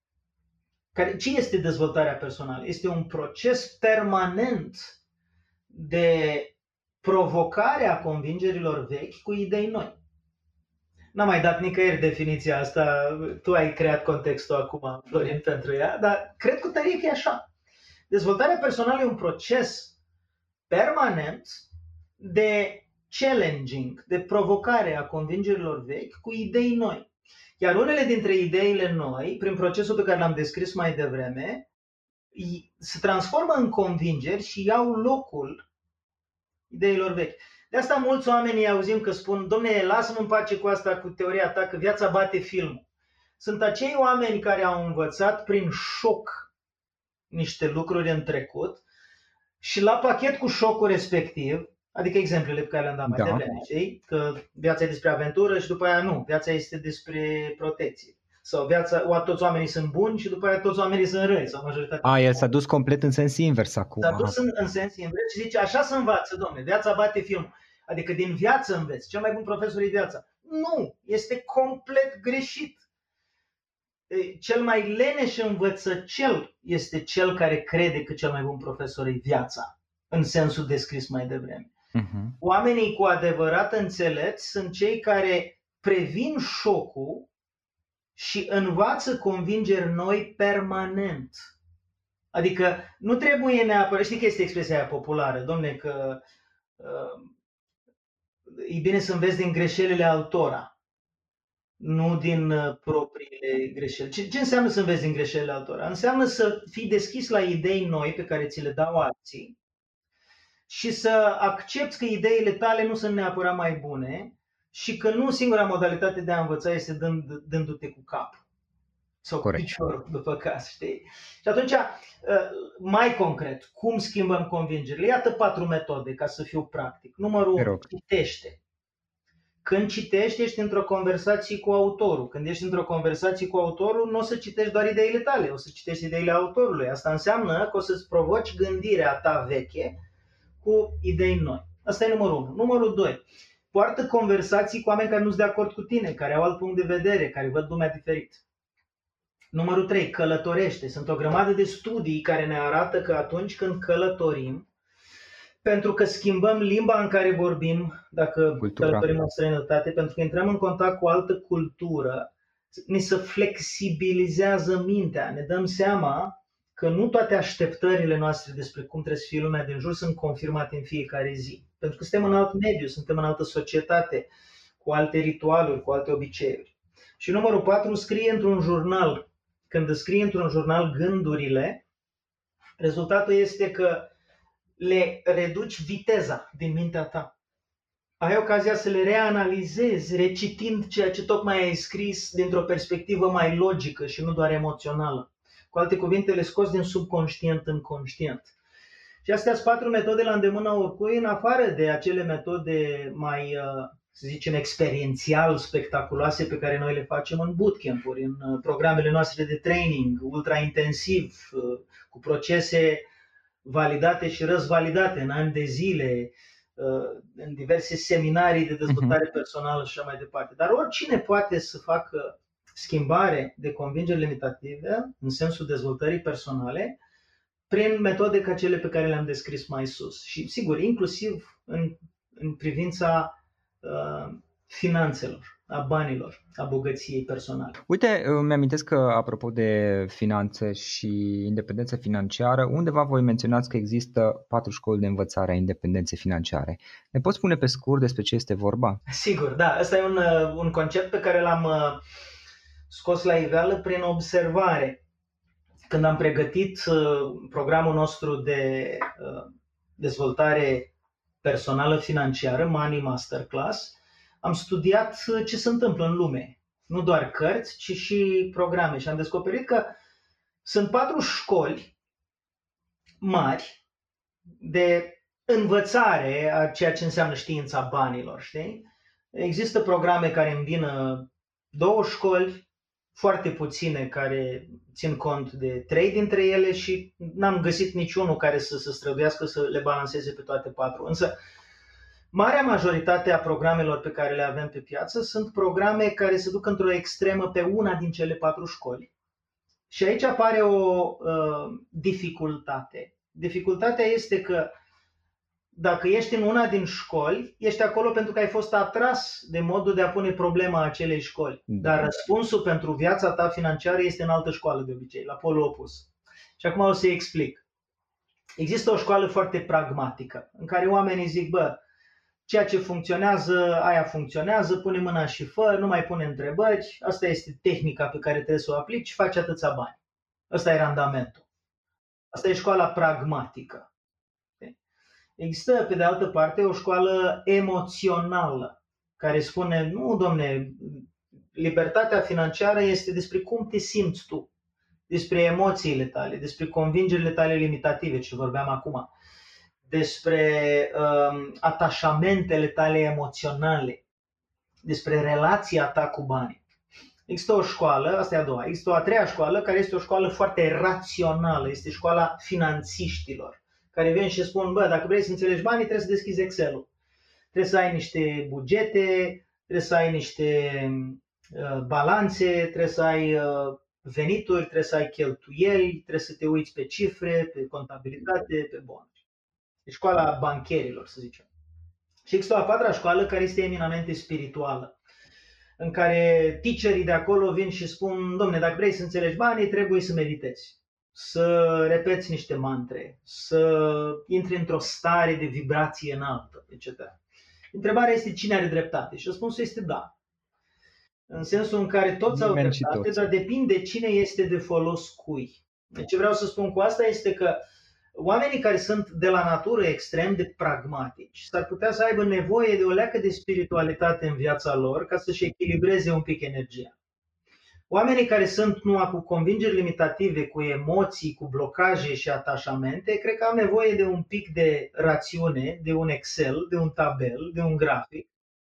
Care, ce este dezvoltarea personală? Este un proces permanent de provocarea convingerilor vechi cu idei noi. N-am mai dat nicăieri definiția asta, tu ai creat contextul acum, Florin, pentru ea, dar cred cu tărie că e așa. Dezvoltarea personală e un proces permanent de challenging, de provocare a convingerilor vechi cu idei noi. Iar unele dintre ideile noi, prin procesul pe care l-am descris mai devreme, se transformă în convingeri și iau locul ideilor vechi. De asta mulți oameni auzim că spun, dom'le, lasă-mă în pace cu asta, cu teoria ta, că viața bate filmul. Sunt acei oameni care au învățat prin șoc niște lucruri în trecut și la pachet cu șocul respectiv, adică exemplele pe care le-am dat mai da. devreme, știi? Că viața e despre aventură și după aia nu, viața este despre protecție. Sau viața, toți oamenii sunt buni și după aia toți oamenii sunt răi, sau majoritatea. A, el s-a dus complet în sens invers acum. S-a dus în, în sens invers și zice, așa se învață, domne, viața bate film. Adică din viață înveți, cel mai bun profesor e viața. Nu, este complet greșit. Cel mai leneș învățăcel este cel care crede că cel mai bun profesor e viața, în sensul descris mai devreme. Uh-huh. Oamenii cu adevărat înțelepți sunt cei care previn șocul și învață convingeri noi permanent. Adică nu trebuie neapărat, știi că este expresia aia populară, domne, că uh, e bine să înveți din greșelile altora, nu din uh, propriile greșeli. Ce, ce înseamnă să înveți din greșelile altora? Înseamnă să fii deschis la idei noi pe care ți le dau alții și să accepti că ideile tale nu sunt neapărat mai bune și că nu singura modalitate de a învăța este dând, dându-te cu cap sau cu piciorul după casă, știi? Și atunci, mai concret, cum schimbăm convingerile? Iată patru metode ca să fiu practic. Numărul unu, citește. Când citești, ești într-o conversație cu autorul. Când ești într-o conversație cu autorul, nu o să citești doar ideile tale, o să citești ideile autorului. Asta înseamnă că o să-ți provoci gândirea ta veche cu idei noi. Asta e numărul unu. Numărul doi. Poartă conversații cu oameni care nu sunt de acord cu tine, care au alt punct de vedere, care văd lumea diferit. Numărul trei. Călătorește. Sunt o grămadă de studii care ne arată că atunci când călătorim, pentru că schimbăm limba în care vorbim, dacă Cultura. călătorim în străinătate, pentru că intrăm în contact cu o altă cultură, ne se flexibilizează mintea. Ne dăm seama că nu toate așteptările noastre despre cum trebuie să fie lumea din jur sunt confirmate în fiecare zi. Pentru că suntem în alt mediu, suntem în altă societate, cu alte ritualuri, cu alte obiceiuri. Și numărul patru, scrie într-un jurnal. Când scrii într-un jurnal gândurile, rezultatul este că le reduci viteza din mintea ta. Ai ocazia să le reanalizezi, recitind ceea ce tocmai ai scris dintr-o perspectivă mai logică și nu doar emoțională. Cu alte cuvinte, le scoți din subconștient în conștient. Și astea sunt patru metode la îndemâna oricui, în afară de acele metode mai, să zicem, experiențial spectaculoase pe care noi le facem în bootcamp-uri, în programele noastre de training, ultra-intensiv, cu procese validate și răzvalidate în ani de zile, în diverse seminarii de dezvoltare personală și așa mai departe. Dar oricine poate să facă schimbare de convingeri limitative în sensul dezvoltării personale prin metode ca cele pe care le-am descris mai sus. Și sigur, inclusiv în, în privința uh, finanțelor, a banilor, a bogăției personale. Uite, îmi amintesc că apropo de finanțe și independență financiară, undeva voi menționați că există patru școli de învățare a independenței financiare. Ne poți spune pe scurt despre ce este vorba? Sigur, da. Ăsta e un, un concept pe care l-am scos la iveală prin observare. Când am pregătit programul nostru de dezvoltare personală financiară, Money Masterclass, am studiat ce se întâmplă în lume. Nu doar cărți, ci și programe. Și am descoperit că sunt patru școli mari de învățare a ceea ce înseamnă știința banilor. Știi? Există programe care îmbină două școli, foarte puține care țin cont de trei dintre ele și n-am găsit niciunul care să se străduiască să le balanceze pe toate patru. Însă, marea majoritate a programelor pe care le avem pe piață sunt programe care se duc într-o extremă pe una din cele patru școli. Și aici apare o uh, dificultate. Dificultatea este că dacă ești în una din școli, ești acolo pentru că ai fost atras de modul de a pune problema acelei școli. Dar răspunsul pentru viața ta financiară este în altă școală de obicei, la polul opus. Și acum o să-i explic. Există o școală foarte pragmatică, în care oamenii zic, bă, ceea ce funcționează, aia funcționează, pune mâna și fă, nu mai pune întrebări, asta este tehnica pe care trebuie să o aplici și faci atâția bani. Ăsta e randamentul. Asta e școala pragmatică. Există, pe de altă parte, o școală emoțională, care spune, nu, domne, libertatea financiară este despre cum te simți tu, despre emoțiile tale, despre convingerile tale limitative, ce vorbeam acum, despre um, atașamentele tale emoționale, despre relația ta cu banii. Există o școală, asta e a doua, există o a treia școală care este o școală foarte rațională, este școala finanțiștilor, care vin și spun, bă, dacă vrei să înțelegi banii, trebuie să deschizi Excel-ul. Trebuie să ai niște bugete, trebuie să ai niște uh, balanțe, trebuie să ai uh, venituri, trebuie să ai cheltuieli, trebuie să te uiți pe cifre, pe contabilitate, pe bonuri. E școala bancherilor, să zicem. Și există o a patra școală care este eminamente spirituală, în care teacherii de acolo vin și spun, domne, dacă vrei să înțelegi banii, trebuie să meditezi, să repeți niște mantre, să intri într-o stare de vibrație înaltă, et cetera. Întrebarea este cine are dreptate și răspunsul este da. În sensul în care toți au dreptate, dar depinde cine este de folos cui. Deci ce vreau să spun cu asta este că oamenii care sunt de la natură extrem de pragmatici s-ar putea să aibă nevoie de o leacă de spiritualitate în viața lor ca să-și echilibreze un pic energia. Oamenii care sunt numai cu convingeri limitative, cu emoții, cu blocaje și atașamente, cred că au nevoie de un pic de rațiune, de un Excel, de un tabel, de un grafic,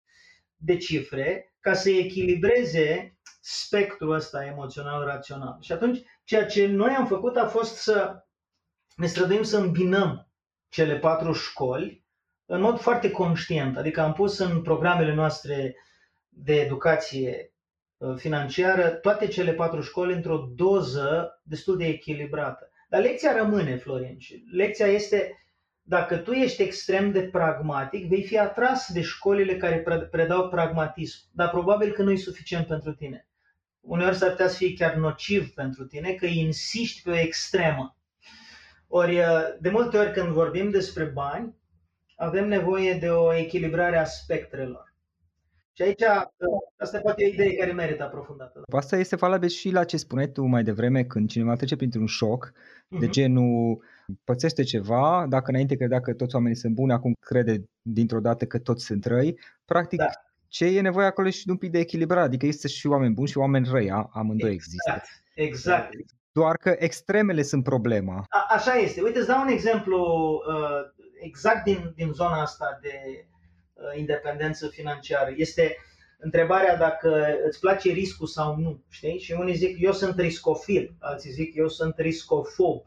de cifre, ca să echilibreze spectrul ăsta emoțional-rațional. Și atunci, ceea ce noi am făcut a fost să ne străduim să îmbinăm cele patru școli în mod foarte conștient. Adică am pus în programele noastre de educație financiară toate cele patru școli într-o doză destul de echilibrată. Dar lecția rămâne, Florin. Lecția este, dacă tu ești extrem de pragmatic, vei fi atras de școlile care predau pragmatism, dar probabil că nu e suficient pentru tine. Uneori s-ar putea să fie chiar nociv pentru tine că insiști pe o extremă. Ori, de multe ori când vorbim despre bani, avem nevoie de o echilibrare a spectrelor. Și aici, asta poate e o idee care merită aprofundată. Asta este valabil și la ce spuneai tu mai devreme, când cineva trece printr-un șoc, uh-huh. de genul pățește ceva, dacă înainte credea că toți oamenii sunt buni, acum crede dintr-o dată că toți sunt răi. Practic, da. Ce e nevoie acolo și de un pic de echilibrare, adică există și oameni buni și oameni răi, amândoi exact, există. Exact. Doar că extremele sunt problema. A, așa este. Uite, îți dau un exemplu uh, exact din, din zona asta de uh, independență financiară. Este întrebarea dacă îți place riscul sau nu, știi? Și unii zic eu sunt riscofil, alții zic eu sunt riscofob.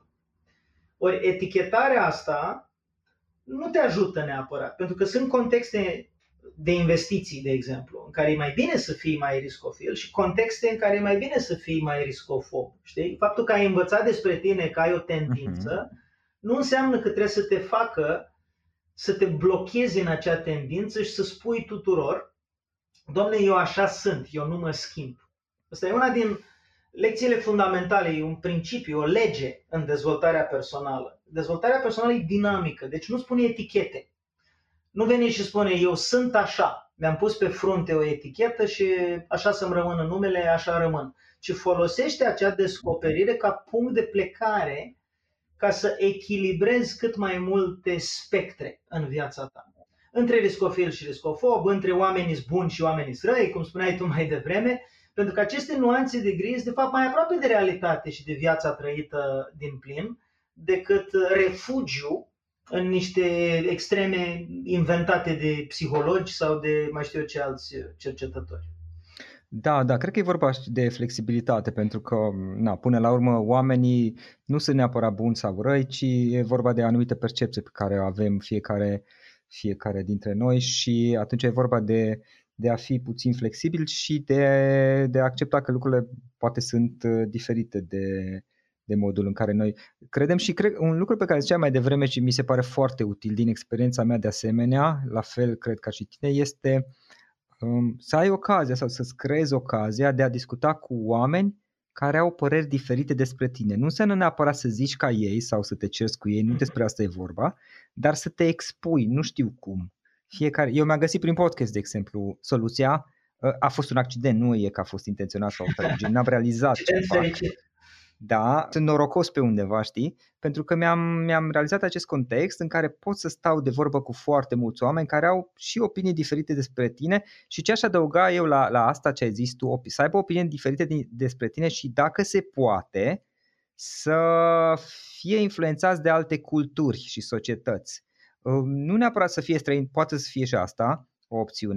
Ori etichetarea asta nu te ajută neapărat, pentru că sunt contexte de investiții, de exemplu, în care e mai bine să fii mai riscofil și contexte în care e mai bine să fii mai riscofob. Știi? Faptul că ai învățat despre tine că ai o tendință uh-huh. nu înseamnă că trebuie să te facă să te blochezi în acea tendință și să spui tuturor, dom'le, eu așa sunt, eu nu mă schimb. Asta e una din lecțiile fundamentale, e un principiu, o lege în dezvoltarea personală. Dezvoltarea personală e dinamică, deci nu spune etichete. Nu veni și spune, eu sunt așa, mi-am pus pe frunte o etichetă și așa să-mi rămână numele, așa rămân. Ci folosește acea descoperire ca punct de plecare ca să echilibrezi cât mai multe spectre în viața ta. Între riscofil și riscofob, între oamenii buni și oamenii răi, cum spuneai tu mai devreme, pentru că aceste nuanțe de gri sunt de fapt mai aproape de realitate și de viața trăită din plin decât refugiu în niște extreme inventate de psihologi sau de mai știu eu ce alți cercetători. Da, da, cred că e vorba de flexibilitate, pentru că, na, până la urmă, oamenii nu sunt neapărat buni sau răi, ci e vorba de anumite percepții pe care o avem fiecare, fiecare dintre noi și atunci e vorba de, de a fi puțin flexibil și de, de a accepta că lucrurile poate sunt diferite de, de modul în care noi credem și cred, un lucru pe care ziceam mai devreme și mi se pare foarte util din experiența mea de asemenea, la fel cred ca și tine, este um, să ai ocazia sau să-ți creezi ocazia de a discuta cu oameni care au păreri diferite despre tine. Nu înseamnă neapărat să zici ca ei sau să te ceri cu ei, nu despre asta e vorba, dar să te expui, nu știu cum. Fiecare, eu mi-am găsit prin podcast, de exemplu, soluția, a fost un accident, nu e că a fost intenționat sau tragic, n-am realizat ce fac. Da, sunt norocos pe undeva, știi? Pentru că mi-am, mi-am realizat acest context în care pot să stau de vorbă cu foarte mulți oameni care au și opinii diferite despre tine și ce aș adăuga eu la, la asta ce ai zis tu, să aibă opinii diferite din, despre tine și dacă se poate să fie influențați de alte culturi și societăți. Nu neapărat să fie străini, poate să fie și asta o opțiune,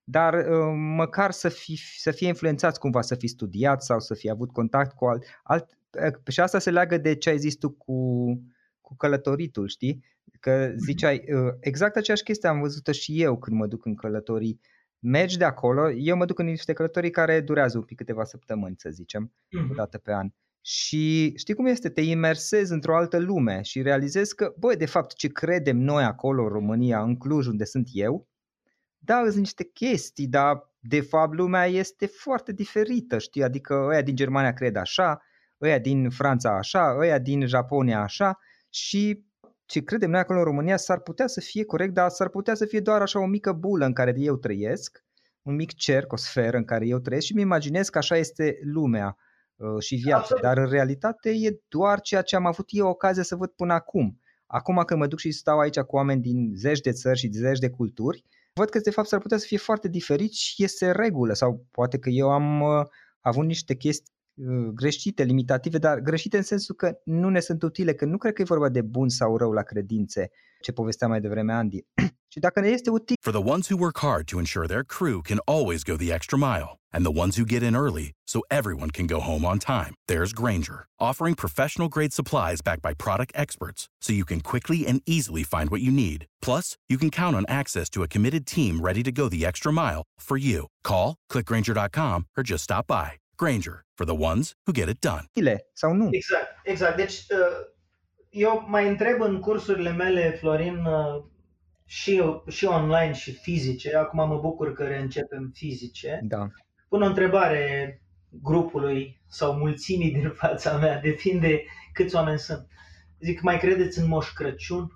dar uh, măcar să, fi, să fie influențați cumva, să fi studiat sau să fi avut contact cu alt... alt uh, și asta se leagă de ce ai zis tu cu, cu călătoritul, știi? Că ziceai, uh, exact aceeași chestie am văzut-o și eu când mă duc în călătorii. Mergi de acolo, eu mă duc în niște călătorii care durează un pic, câteva săptămâni, să zicem, uh-huh. o dată pe an. Și știi cum este? Te imersezi într-o altă lume și realizezi că, băi, de fapt, ce credem noi acolo în România, în Cluj, unde sunt eu, da, sunt niște chestii, dar de fapt lumea este foarte diferită, știi? Adică ăia din Germania cred așa, ăia din Franța așa, ăia din Japonia așa și ce credem noi acolo în România s-ar putea să fie corect, dar s-ar putea să fie doar așa o mică bulă în care eu trăiesc, un mic cerc, o sferă în care eu trăiesc și îmi imaginez că așa este lumea uh, și viața, Absolut. Dar în realitate e doar ceea ce am avut eu ocazia să văd până acum. Acum când mă duc și stau aici cu oameni din zeci de țări și zeci de culturi, văd că de fapt s-ar putea să fie foarte diferit și este regulă sau poate că eu am uh, avut niște chestii greșite, limitative, dar greșite în sensul că nu ne sunt utile, că nu cred că e vorba de bun sau rău la credințe, ce povestea mai devreme Andy. Și dacă ne este util. For the ones who work hard to ensure their crew can always go the extra mile, and the ones who get in early so everyone can go home on time, there's Grainger, offering professional grade supplies backed by product experts so you can quickly and easily find what you need. Plus, you can count on access to a committed team ready to go the extra mile for you. Call, click grainger dot com, or just stop by. Grainger, for the ones who get it done. Sau nu? Exact, exact. Deci eu mai întreb în cursurile mele, Florin, și, și online și fizice. Acum mă bucur că reîncepem fizice. Da. Pun o întrebare grupului sau mulțimii din fața mea, depinde câți oameni sunt. Zic, mai credeți în Moș Crăciun?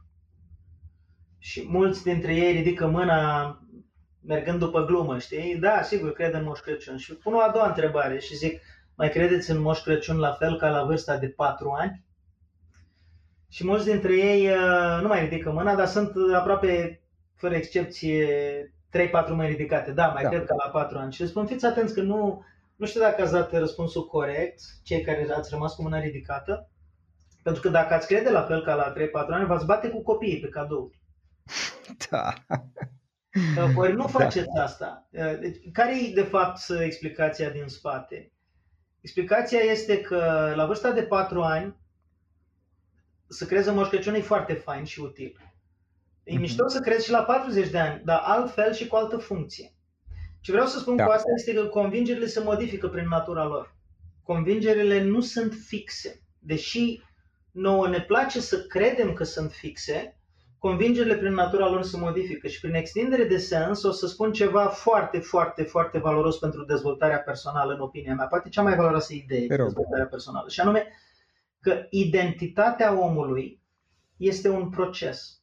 Și mulți dintre ei ridică mâna mergând după glumă, știi? Da, sigur, cred în Moș Crăciun. Și pun o a doua întrebare și zic, mai credeți în Moș Crăciun la fel ca la vârsta de patru ani? Și mulți dintre ei uh, nu mai ridică mâna, dar sunt aproape, fără excepție, trei patru mâini ridicate. Da, mai da. Cred ca la patru ani. Și spun, fiți atenți că nu, nu știu dacă ați dat răspunsul corect, cei care ați rămas cu mâna ridicată, pentru că dacă ați crede la fel ca la trei patru ani, v-ați bate cu copiii pe cadouri. Da. Ori nu faceți da. Asta. Deci, care e de fapt explicația din spate? Explicația este că la vârsta de patru ani să crezi în Moș Crăciun e foarte fain și util. E mm-hmm. mișto să crezi și la patruzeci de ani, dar altfel și cu altă funcție. Ce vreau să spun da. Cu asta este că convingerile se modifică prin natura lor. Convingerile nu sunt fixe. Deși nouă ne place să credem că sunt fixe, convingerile prin natura lor se modifică și prin extindere de sens o să spun ceva foarte, foarte, foarte valoros pentru dezvoltarea personală, în opinia mea. Poate cea mai valoroasă idee de dezvoltarea personală. Și anume că identitatea omului este un proces.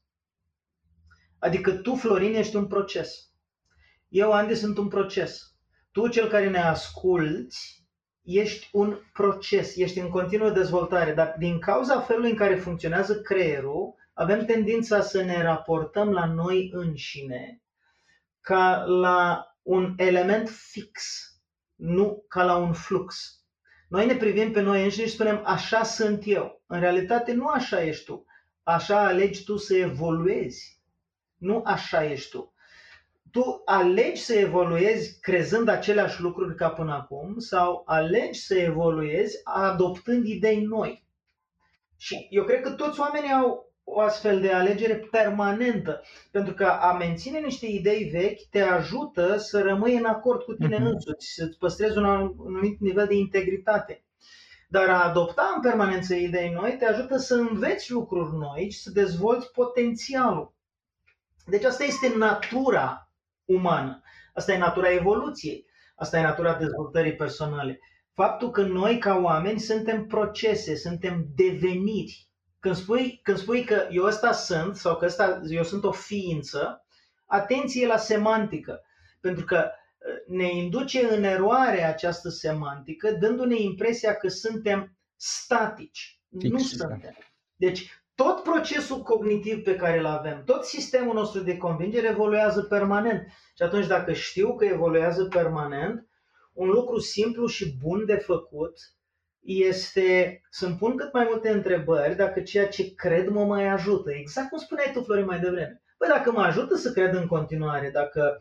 Adică tu, Florin, ești un proces. Eu, Andy, sunt un proces. Tu, cel care ne asculți, ești un proces, ești în continuă dezvoltare. Dar din cauza felului în care funcționează creierul, avem tendința să ne raportăm la noi înșine ca la un element fix, nu ca la un flux. Noi ne privim pe noi înșine și spunem, așa sunt eu. În realitate nu așa ești tu. Așa alegi tu să evoluezi. Nu așa ești tu. Tu alegi să evoluezi crezând aceleași lucruri ca până acum sau alegi să evoluezi adoptând idei noi. Și eu cred că toți oamenii au o astfel de alegere permanentă, pentru că a menține niște idei vechi te ajută să rămâi în acord cu tine însuți, să-ți păstrezi un anumit nivel de integritate. Dar a adopta în permanență idei noi te ajută să înveți lucruri noi și să dezvolți potențialul. Deci asta este natura umană, asta e natura evoluției, asta e natura dezvoltării personale. Faptul că noi ca oameni suntem procese, suntem deveniri. Când spui, când spui că eu ăsta sunt sau că ăsta, eu sunt o ființă, atenție la semantică, pentru că ne induce în eroare această semantică, dându-ne impresia că suntem statici. Fix, nu suntem. Deci tot procesul cognitiv pe care îl avem, tot sistemul nostru de convingere evoluează permanent. Și atunci dacă știu că evoluează permanent, un lucru simplu și bun de făcut este să-mi pun cât mai multe întrebări dacă ceea ce cred mă mai ajută. Exact cum spuneai tu, Florin, mai devreme. Păi dacă mă ajută să cred în continuare, dacă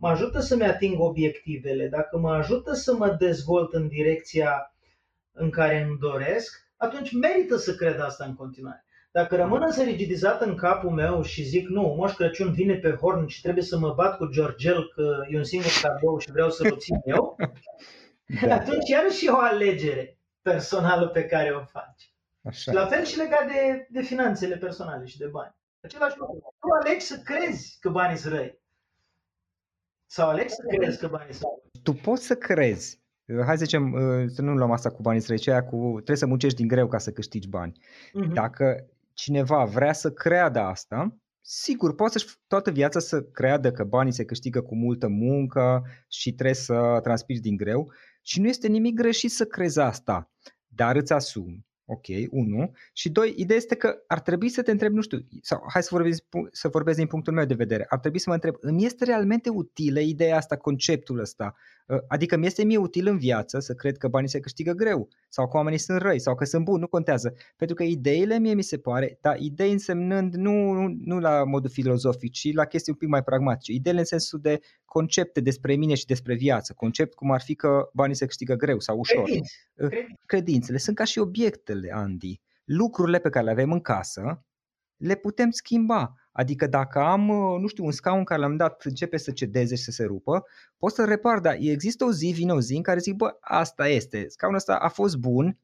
mă ajută să-mi ating obiectivele, dacă mă ajută să mă dezvolt în direcția în care îmi doresc, atunci merită să cred asta în continuare. Dacă rămân însă rigidizat în capul meu și zic nu, Moș Crăciun vine pe horn și trebuie să mă bat cu Georgel că e un singur cadou și vreau să-l obțin eu, da. Atunci iarăși e o alegere personală pe care o faci. Așa. La fel și legat de, de finanțele personale și de bani. Același lucru. Tu alegi să crezi că banii sunt răi. Sau alegi să crezi că banii sunt răi. Tu poți să crezi. Hai să zicem, să nu luăm asta cu banii străi, ceea cu trebuie să muncești din greu ca să câștigi bani. Uh-huh. Dacă cineva vrea să creadă asta, sigur, poate să-și toată viața să creadă că banii se câștigă cu multă muncă și trebuie să transpiri din greu și nu este nimic greșit să crezi asta, dar îți asumi. Ok, unu. Și doi, ideea este că ar trebui să te întrebi, nu știu, sau hai să vorbesc, să vorbesc din punctul meu de vedere, ar trebui să mă întreb, îmi este realmente utilă ideea asta, conceptul ăsta? Adică mi este mie util în viață să cred că banii se câștigă greu, sau că oamenii sunt răi, sau că sunt buni, nu contează. Pentru că ideile mie mi se pare, dar idei însemnând nu, nu, nu la modul filozofic, ci la chestii un pic mai pragmatice. Ideile în sensul de concepte despre mine și despre viață, concept cum ar fi că banii se câștigă greu sau ușor. Credințe. Credințele sunt ca și obiectele, Andy. Lucrurile pe care le avem în casă le putem schimba. Adică dacă am, nu știu, un scaun care l-am dat începe să cedeze și să se rupă, pot să repar, dar există o zi, vine o zi în care zic, bă, asta este, scaunul ăsta a fost bun,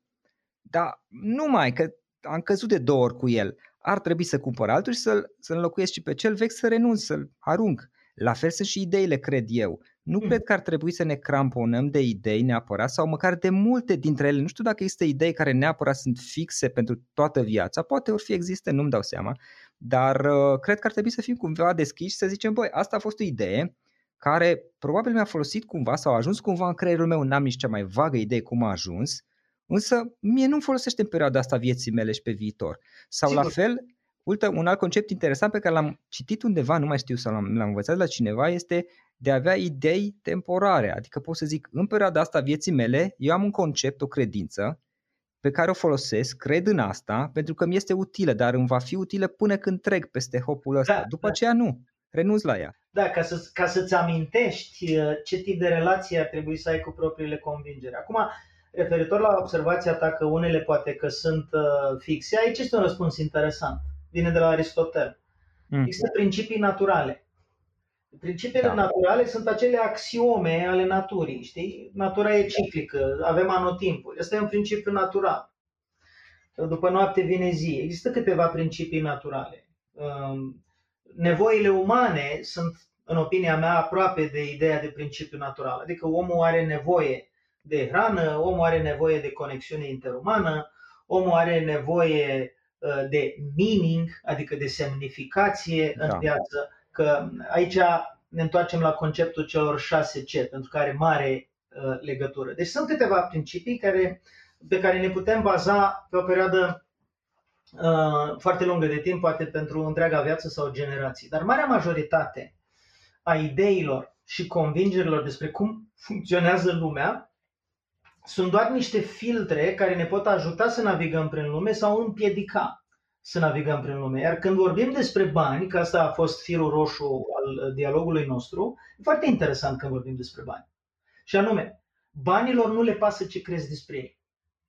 dar numai că am căzut de două ori cu el, ar trebui să cumpăr altul și să-l, să înlocuiesc și pe cel vechi, să renunț, să-l arunc. La fel sunt și ideile, cred eu. Nu mm. cred că ar trebui să ne cramponăm de idei neapărat sau măcar de multe dintre ele. Nu știu dacă există idei care neapărat sunt fixe pentru toată viața. Poate ori fi există, nu-mi dau seama. Dar uh, cred că ar trebui să fim cumva deschiși și să zicem, băi, asta a fost o idee care probabil mi-a folosit cumva sau a ajuns cumva în creierul meu. N-am nici cea mai vagă idee cum a ajuns. Însă mie nu-mi folosește în perioada asta vieții mele și pe viitor. Sau Sigur. La fel... Uite, un alt concept interesant pe care l-am citit undeva, nu mai știu sau l-am, l-am învățat la cineva, este de a avea idei temporare. Adică pot să zic, în perioada asta vieții mele, eu am un concept, o credință pe care o folosesc, cred în asta, pentru că mi este utilă, dar îmi va fi utilă până când trec peste hopul ăsta. Da, După da. aceea nu, renunț la ea. Da, ca, să, ca să-ți amintești ce tip de relație ar trebui să ai cu propriile convingeri. Acum, referitor la observația ta că unele poate că sunt uh, fixe, aici este un răspuns interesant. Vine de la Aristotel. Mm. Există principii naturale. Principiile da. naturale sunt acele axiome ale naturii, știi? Natura e ciclică, avem anotimpuri. Asta e un principiu natural. După noapte vine zi. Există câteva principii naturale. Nevoile umane sunt, în opinia mea, aproape de ideea de principiu natural. Adică omul are nevoie de hrană, omul are nevoie de conexiune interumană, omul are nevoie de meaning, adică de semnificație în da. viață, că aici ne întoarcem la conceptul celor șase C, pentru că are mare uh, legătură. Deci sunt câteva principii care, pe care ne putem baza pe o perioadă uh, foarte lungă de timp, poate pentru întreaga viață sau generații. Dar marea majoritate a ideilor și convingerilor despre cum funcționează lumea sunt doar niște filtre care ne pot ajuta să navigăm prin lume sau împiedica să navigăm prin lume. Iar când vorbim despre bani, că asta a fost firul roșu al dialogului nostru, e foarte interesant când vorbim despre bani. Și anume, banilor nu le pasă ce crezi despre ei.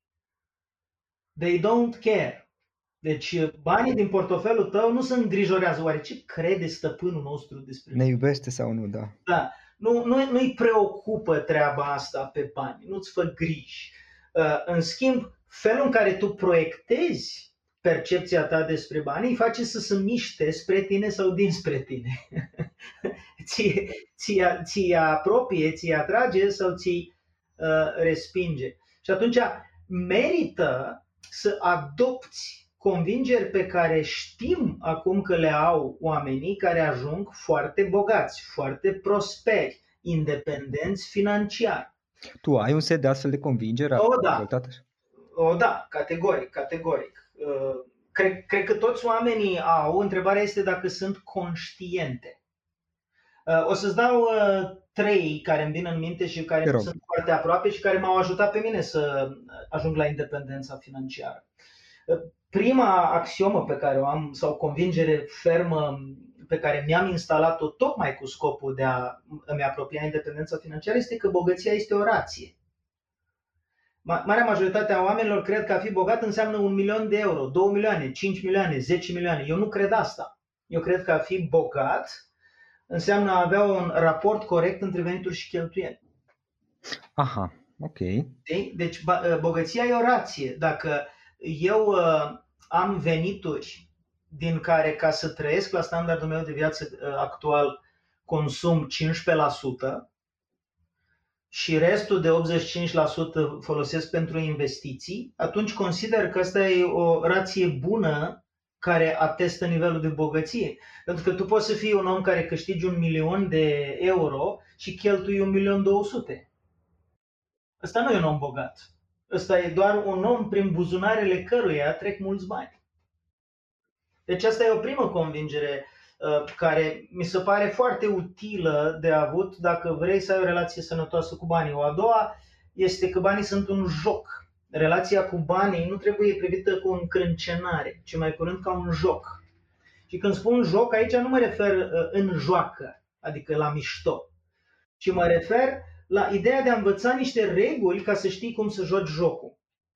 They don't care. Deci banii din portofelul tău nu se îngrijorează. Oare ce crede stăpânul nostru despre ne iubește sau nu, da. Da. Nu, nu, nu-i preocupă treaba asta pe bani, nu-ți fă griji. În schimb, felul în care tu proiectezi percepția ta despre bani îi face să se miște spre tine sau dinspre tine. ți, ți, ți apropie, ți atrage sau ți uh, respinge. Și atunci merită să adopți convingeri pe care știm acum că le au oamenii care ajung foarte bogați, foarte prosperi, independenți financiar. Tu ai un set de astfel de convingeri? O, da. O, da, categoric, categoric. Cred, cred că toți oamenii au, întrebarea este dacă sunt conștiente. O să-ți dau trei care îmi vin în minte și care sunt foarte aproape și care m-au ajutat pe mine să ajung la independența financiară. Prima axiomă pe care o am, sau convingere fermă pe care mi-am instalat-o tocmai cu scopul de a îmi apropia independența financiară este că bogăția este o rație. Marea majoritate a oamenilor cred că a fi bogat înseamnă un milion de euro, două milioane, cinci milioane, zece milioane. Eu nu cred asta. Eu cred că a fi bogat înseamnă a avea un raport corect între venituri și cheltuieli. Aha, ok. Deci bogăția e o rație. Dacă eu uh, am venituri din care, ca să trăiesc la standardul meu de viață uh, actual, consum cincisprezece la sută și restul de optzeci și cinci la sută folosesc pentru investiții, atunci consider că asta e o rație bună care atestă nivelul de bogăție. Pentru că tu poți să fii un om care câștigi un milion de euro și cheltui un milion două sute. Ăsta nu e un om bogat. Ăsta e doar un om prin buzunarele căruia trec mulți bani. Deci asta e o primă convingere uh, care mi se pare foarte utilă de avut dacă vrei să ai o relație sănătoasă cu banii. O a doua este că banii sunt un joc. Relația cu banii nu trebuie privită cu încrâncenare, ci mai curând ca un joc. Și când spun joc, aici nu mă refer uh, în joacă, adică la mișto, ci mă refer la ideea de a învăța niște reguli ca să știi cum să joci jocul.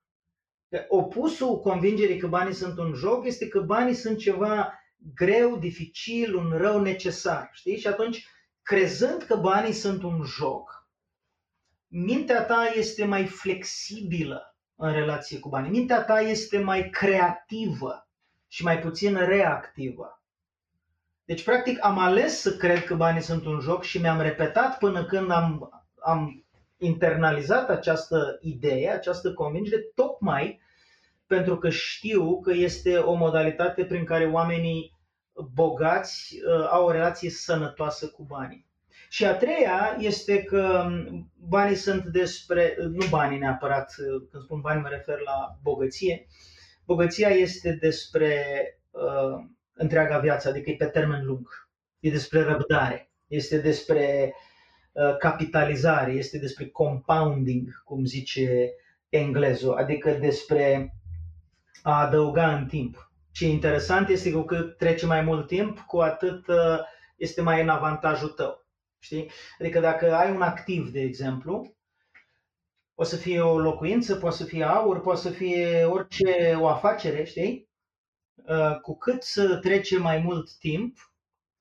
Opusul convingerii că banii sunt un joc este că banii sunt ceva greu, dificil, un rău necesar. Știi? Și atunci, crezând că banii sunt un joc, mintea ta este mai flexibilă în relație cu banii. Mintea ta este mai creativă și mai puțin reactivă. Deci, practic, am ales să cred că banii sunt un joc și mi-am repetat până când am, am internalizat această idee, această convingere, tocmai pentru că știu că este o modalitate prin care oamenii bogați uh, au o relație sănătoasă cu banii. Și a treia este că banii sunt despre, nu banii neapărat, când spun bani mă refer la bogăție, bogăția este despre uh, întreaga viață, adică e pe termen lung, e despre răbdare, este despre uh, capitalizare, este despre compounding, cum zice englezul, adică despre a adăuga în timp. Ce interesant este că cu cât trece mai mult timp, cu atât uh, este mai în avantajul tău. Știi? Adică dacă ai un activ, de exemplu, poate să fie o locuință, poate să fie aur, poate să fie orice o afacere, știi? Cu cât să trece mai mult timp,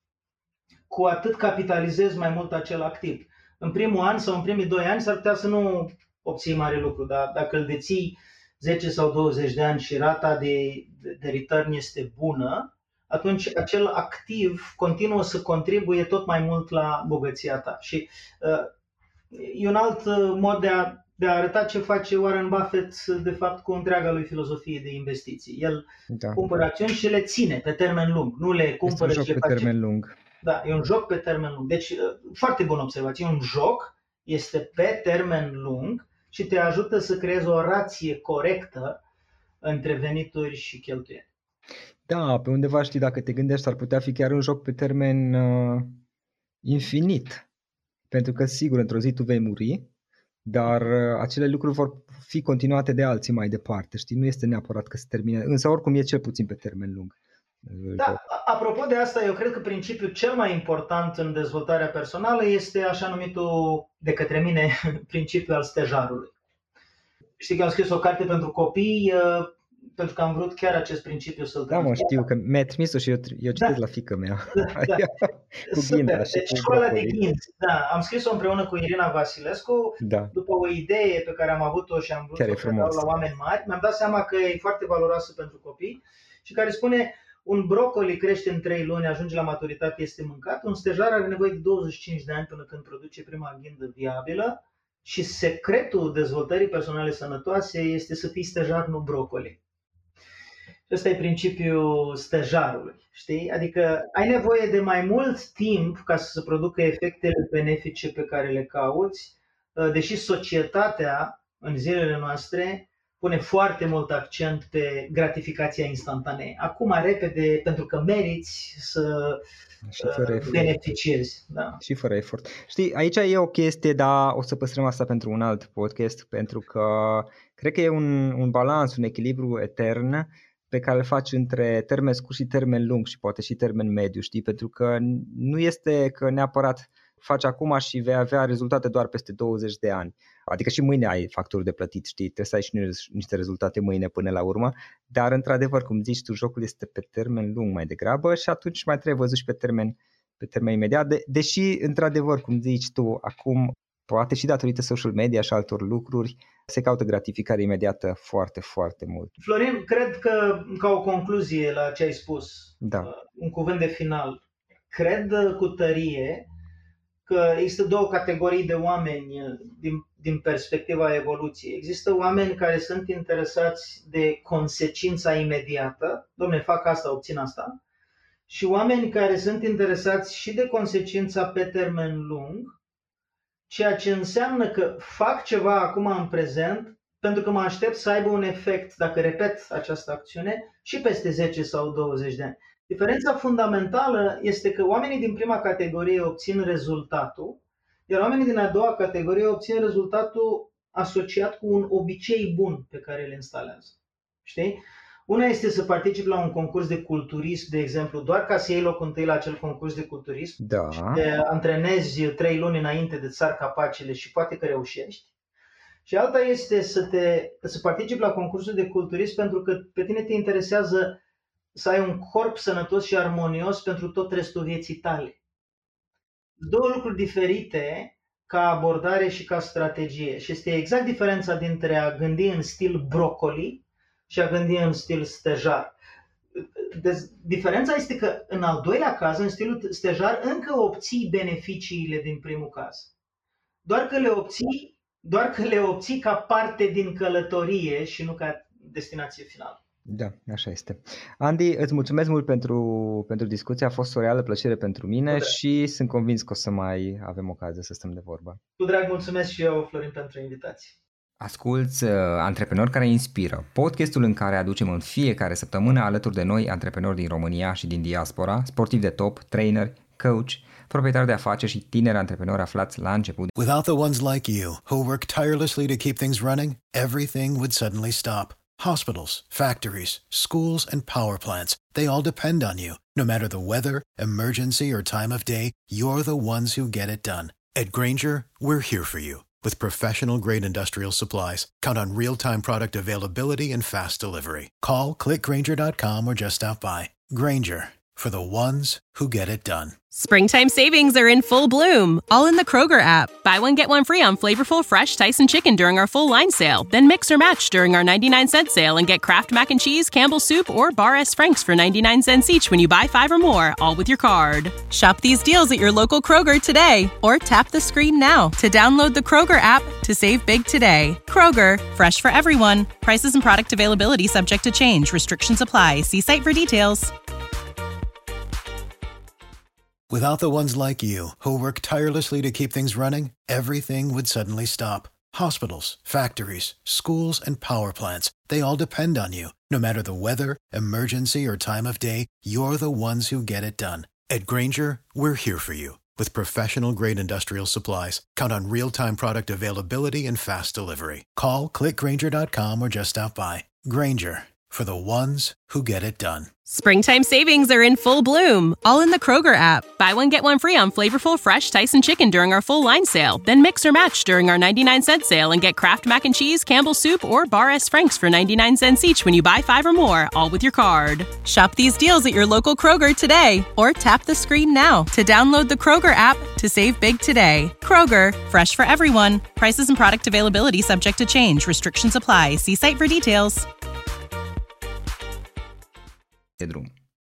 cu atât capitalizezi mai mult acel activ. În primul an sau în primii doi ani s-ar putea să nu obții mare lucru, dar dacă îl deții zece sau douăzeci de ani și rata de, de return este bună, atunci acel activ continuă să contribuie tot mai mult la bogăția ta. Și uh, e un alt mod de a, de a arăta ce face Warren Buffett, de fapt, cu întreaga lui filozofie de investiții. El da. cumpără acțiuni și le ține pe termen lung, nu le cumpără este un și joc le pe face. termen lung. Da, e un joc pe termen lung. Deci, uh, foarte bună observație. Un joc este pe termen lung și te ajută să creezi o rație corectă între venituri și cheltuieli. Da, pe undeva, știi, dacă te gândești, ar putea fi chiar un joc pe termen uh, infinit. Pentru că, sigur, într-o zi tu vei muri, dar uh, acele lucruri vor fi continuate de alții mai departe, știi? Nu este neapărat că se termine, însă oricum e cel puțin pe termen lung. Da, apropo de asta, eu cred că principiul cel mai important în dezvoltarea personală este așa numitul, de către mine, principiul al stejarului. Știi că am scris o carte pentru copii, uh, pentru că am vrut chiar acest principiu să-l Da, mă, știu că mi-a trimis-o și eu, eu citesc da. la fiică mea. Da, da. Cu ghinda și deci, cu școala brocoli. de ghinzi. Da, am scris-o împreună cu Irina Vasilescu, Da. după o idee pe care am avut-o și am vrut Chiar să e o predau frumos. la oameni mari. Mi-am dat seama că e foarte valoroasă pentru copii și care spune: un brocoli crește în trei luni, ajunge la maturitate, este mâncat. Un stejar are nevoie de douăzeci și cinci de ani până când produce prima ghindă viabilă. Și secretul dezvoltării personale sănătoase este să fii stejar, nu brocoli. Ăsta e principiul stejarului, știi? Adică ai nevoie de mai mult timp ca să se producă efectele benefice pe care le cauți, deși societatea în zilele noastre pune foarte mult accent pe gratificația instantanee. Acum, repede, pentru că meriți să Și fără efort. beneficiezi. Da. Și fără efort. Știi, aici e o chestie, dar o să păstrăm asta pentru un alt podcast, pentru că cred că e un, un balans, un echilibru etern, pe care îl faci între termen scurt și termen lung și poate și termen mediu, știi? Pentru că nu este că neapărat faci acum și vei avea rezultate doar peste douăzeci de ani. Adică și mâine ai facturi de plătit, știi? Trebuie să ai și niște rezultate mâine până la urmă, dar într-adevăr, cum zici tu, jocul este pe termen lung mai degrabă și atunci mai trebuie văzut și pe termen, pe termen imediat, de, deși într-adevăr, cum zici tu, acum poate și datorită social media și altor lucruri, se caută gratificare imediată foarte, foarte mult. Florin, cred că, ca o concluzie la ce ai spus, da. un cuvânt de final, cred cu tărie că există două categorii de oameni din, din perspectiva evoluției. Există oameni care sunt interesați de consecința imediată, dom'le, fac asta, obțin asta, și oameni care sunt interesați și de consecința pe termen lung, ceea ce înseamnă că fac ceva acum în prezent pentru că mă aștept să aibă un efect, dacă repet această acțiune, și peste zece sau douăzeci de ani. Diferența fundamentală este că oamenii din prima categorie obțin rezultatul, iar oamenii din a doua categorie obțin rezultatul asociat cu un obicei bun pe care îl instalează. Știi? Una este să participi la un concurs de culturism, de exemplu, doar ca să iei locul întâi la acel concurs de culturism, da. Și te antrenezi trei luni înainte de țar capacele și poate că reușești. Și alta este să, te, să participi la concursul de culturism pentru că pe tine te interesează să ai un corp sănătos și armonios pentru tot restul vieții tale. Două lucruri diferite ca abordare și ca strategie. Și este exact diferența dintre a gândi în stil brocoli și a gândi în stil stejar. Deci, diferența este că în al doilea caz, în stilul stejar, încă obții beneficiile din primul caz. Doar că le obții, doar că le obții ca parte din călătorie și nu ca destinație finală. Da, așa este. Andy, îți mulțumesc mult pentru, pentru discuție, a fost o reală plăcere pentru mine și sunt convins că o să mai avem ocazie să stăm de vorbă. Cu drag, mulțumesc și eu, Florin, pentru invitație. Asculți uh, Antreprenori care inspiră, podcastul în care aducem în fiecare săptămână alături de noi antreprenori din România și din diaspora, sportivi de top, trainer, coach, proprietari de afaceri și tineri antreprenori aflați la început. Without the ones like you, who work tirelessly to keep things running, everything would suddenly stop. Hospitals, factories, schools, and power plants, they all depend on you. No matter the weather, emergency, or time of day, you're the ones who get it done. At Grainger, we're here for you. With professional-grade industrial supplies, count on real-time product availability and fast delivery. Call, click grainger dot com, or just stop by. Grainger, for the ones who get it done. Springtime savings are in full bloom, all in the Kroger app. Buy one, get one free on flavorful, fresh Tyson chicken during our full line sale. Then mix or match during our ninety-nine cent sale and get Kraft Mac and Cheese, Campbell's Soup, or Bar S. Frank's for ninety-nine cents each when you buy five or more, all with your card. Shop these deals at your local Kroger today, or tap the screen now to download the Kroger app to save big today. Kroger, fresh for everyone. Prices and product availability subject to change. Restrictions apply. See site for details. Without the ones like you, who work tirelessly to keep things running, everything would suddenly stop. Hospitals, factories, schools, and power plants, they all depend on you. No matter the weather, emergency, or time of day, you're the ones who get it done. At Grainger, we're here for you. With professional-grade industrial supplies, count on real-time product availability and fast delivery. Call, click grainger dot com, or just stop by. Grainger, for the ones who get it done. Springtime savings are in full bloom, all in the Kroger app. Buy one, get one free on flavorful, fresh Tyson chicken during our full line sale. Then mix or match during our ninety-nine cent sale and get Kraft Mac and Cheese, Campbell's Soup, or Bar S. Frank's for ninety-nine cents each when you buy five or more, all with your card. Shop these deals at your local Kroger today, or tap the screen now to download the Kroger app to save big today. Kroger, fresh for everyone. Prices and product availability subject to change. Restrictions apply. See site for details. Drum.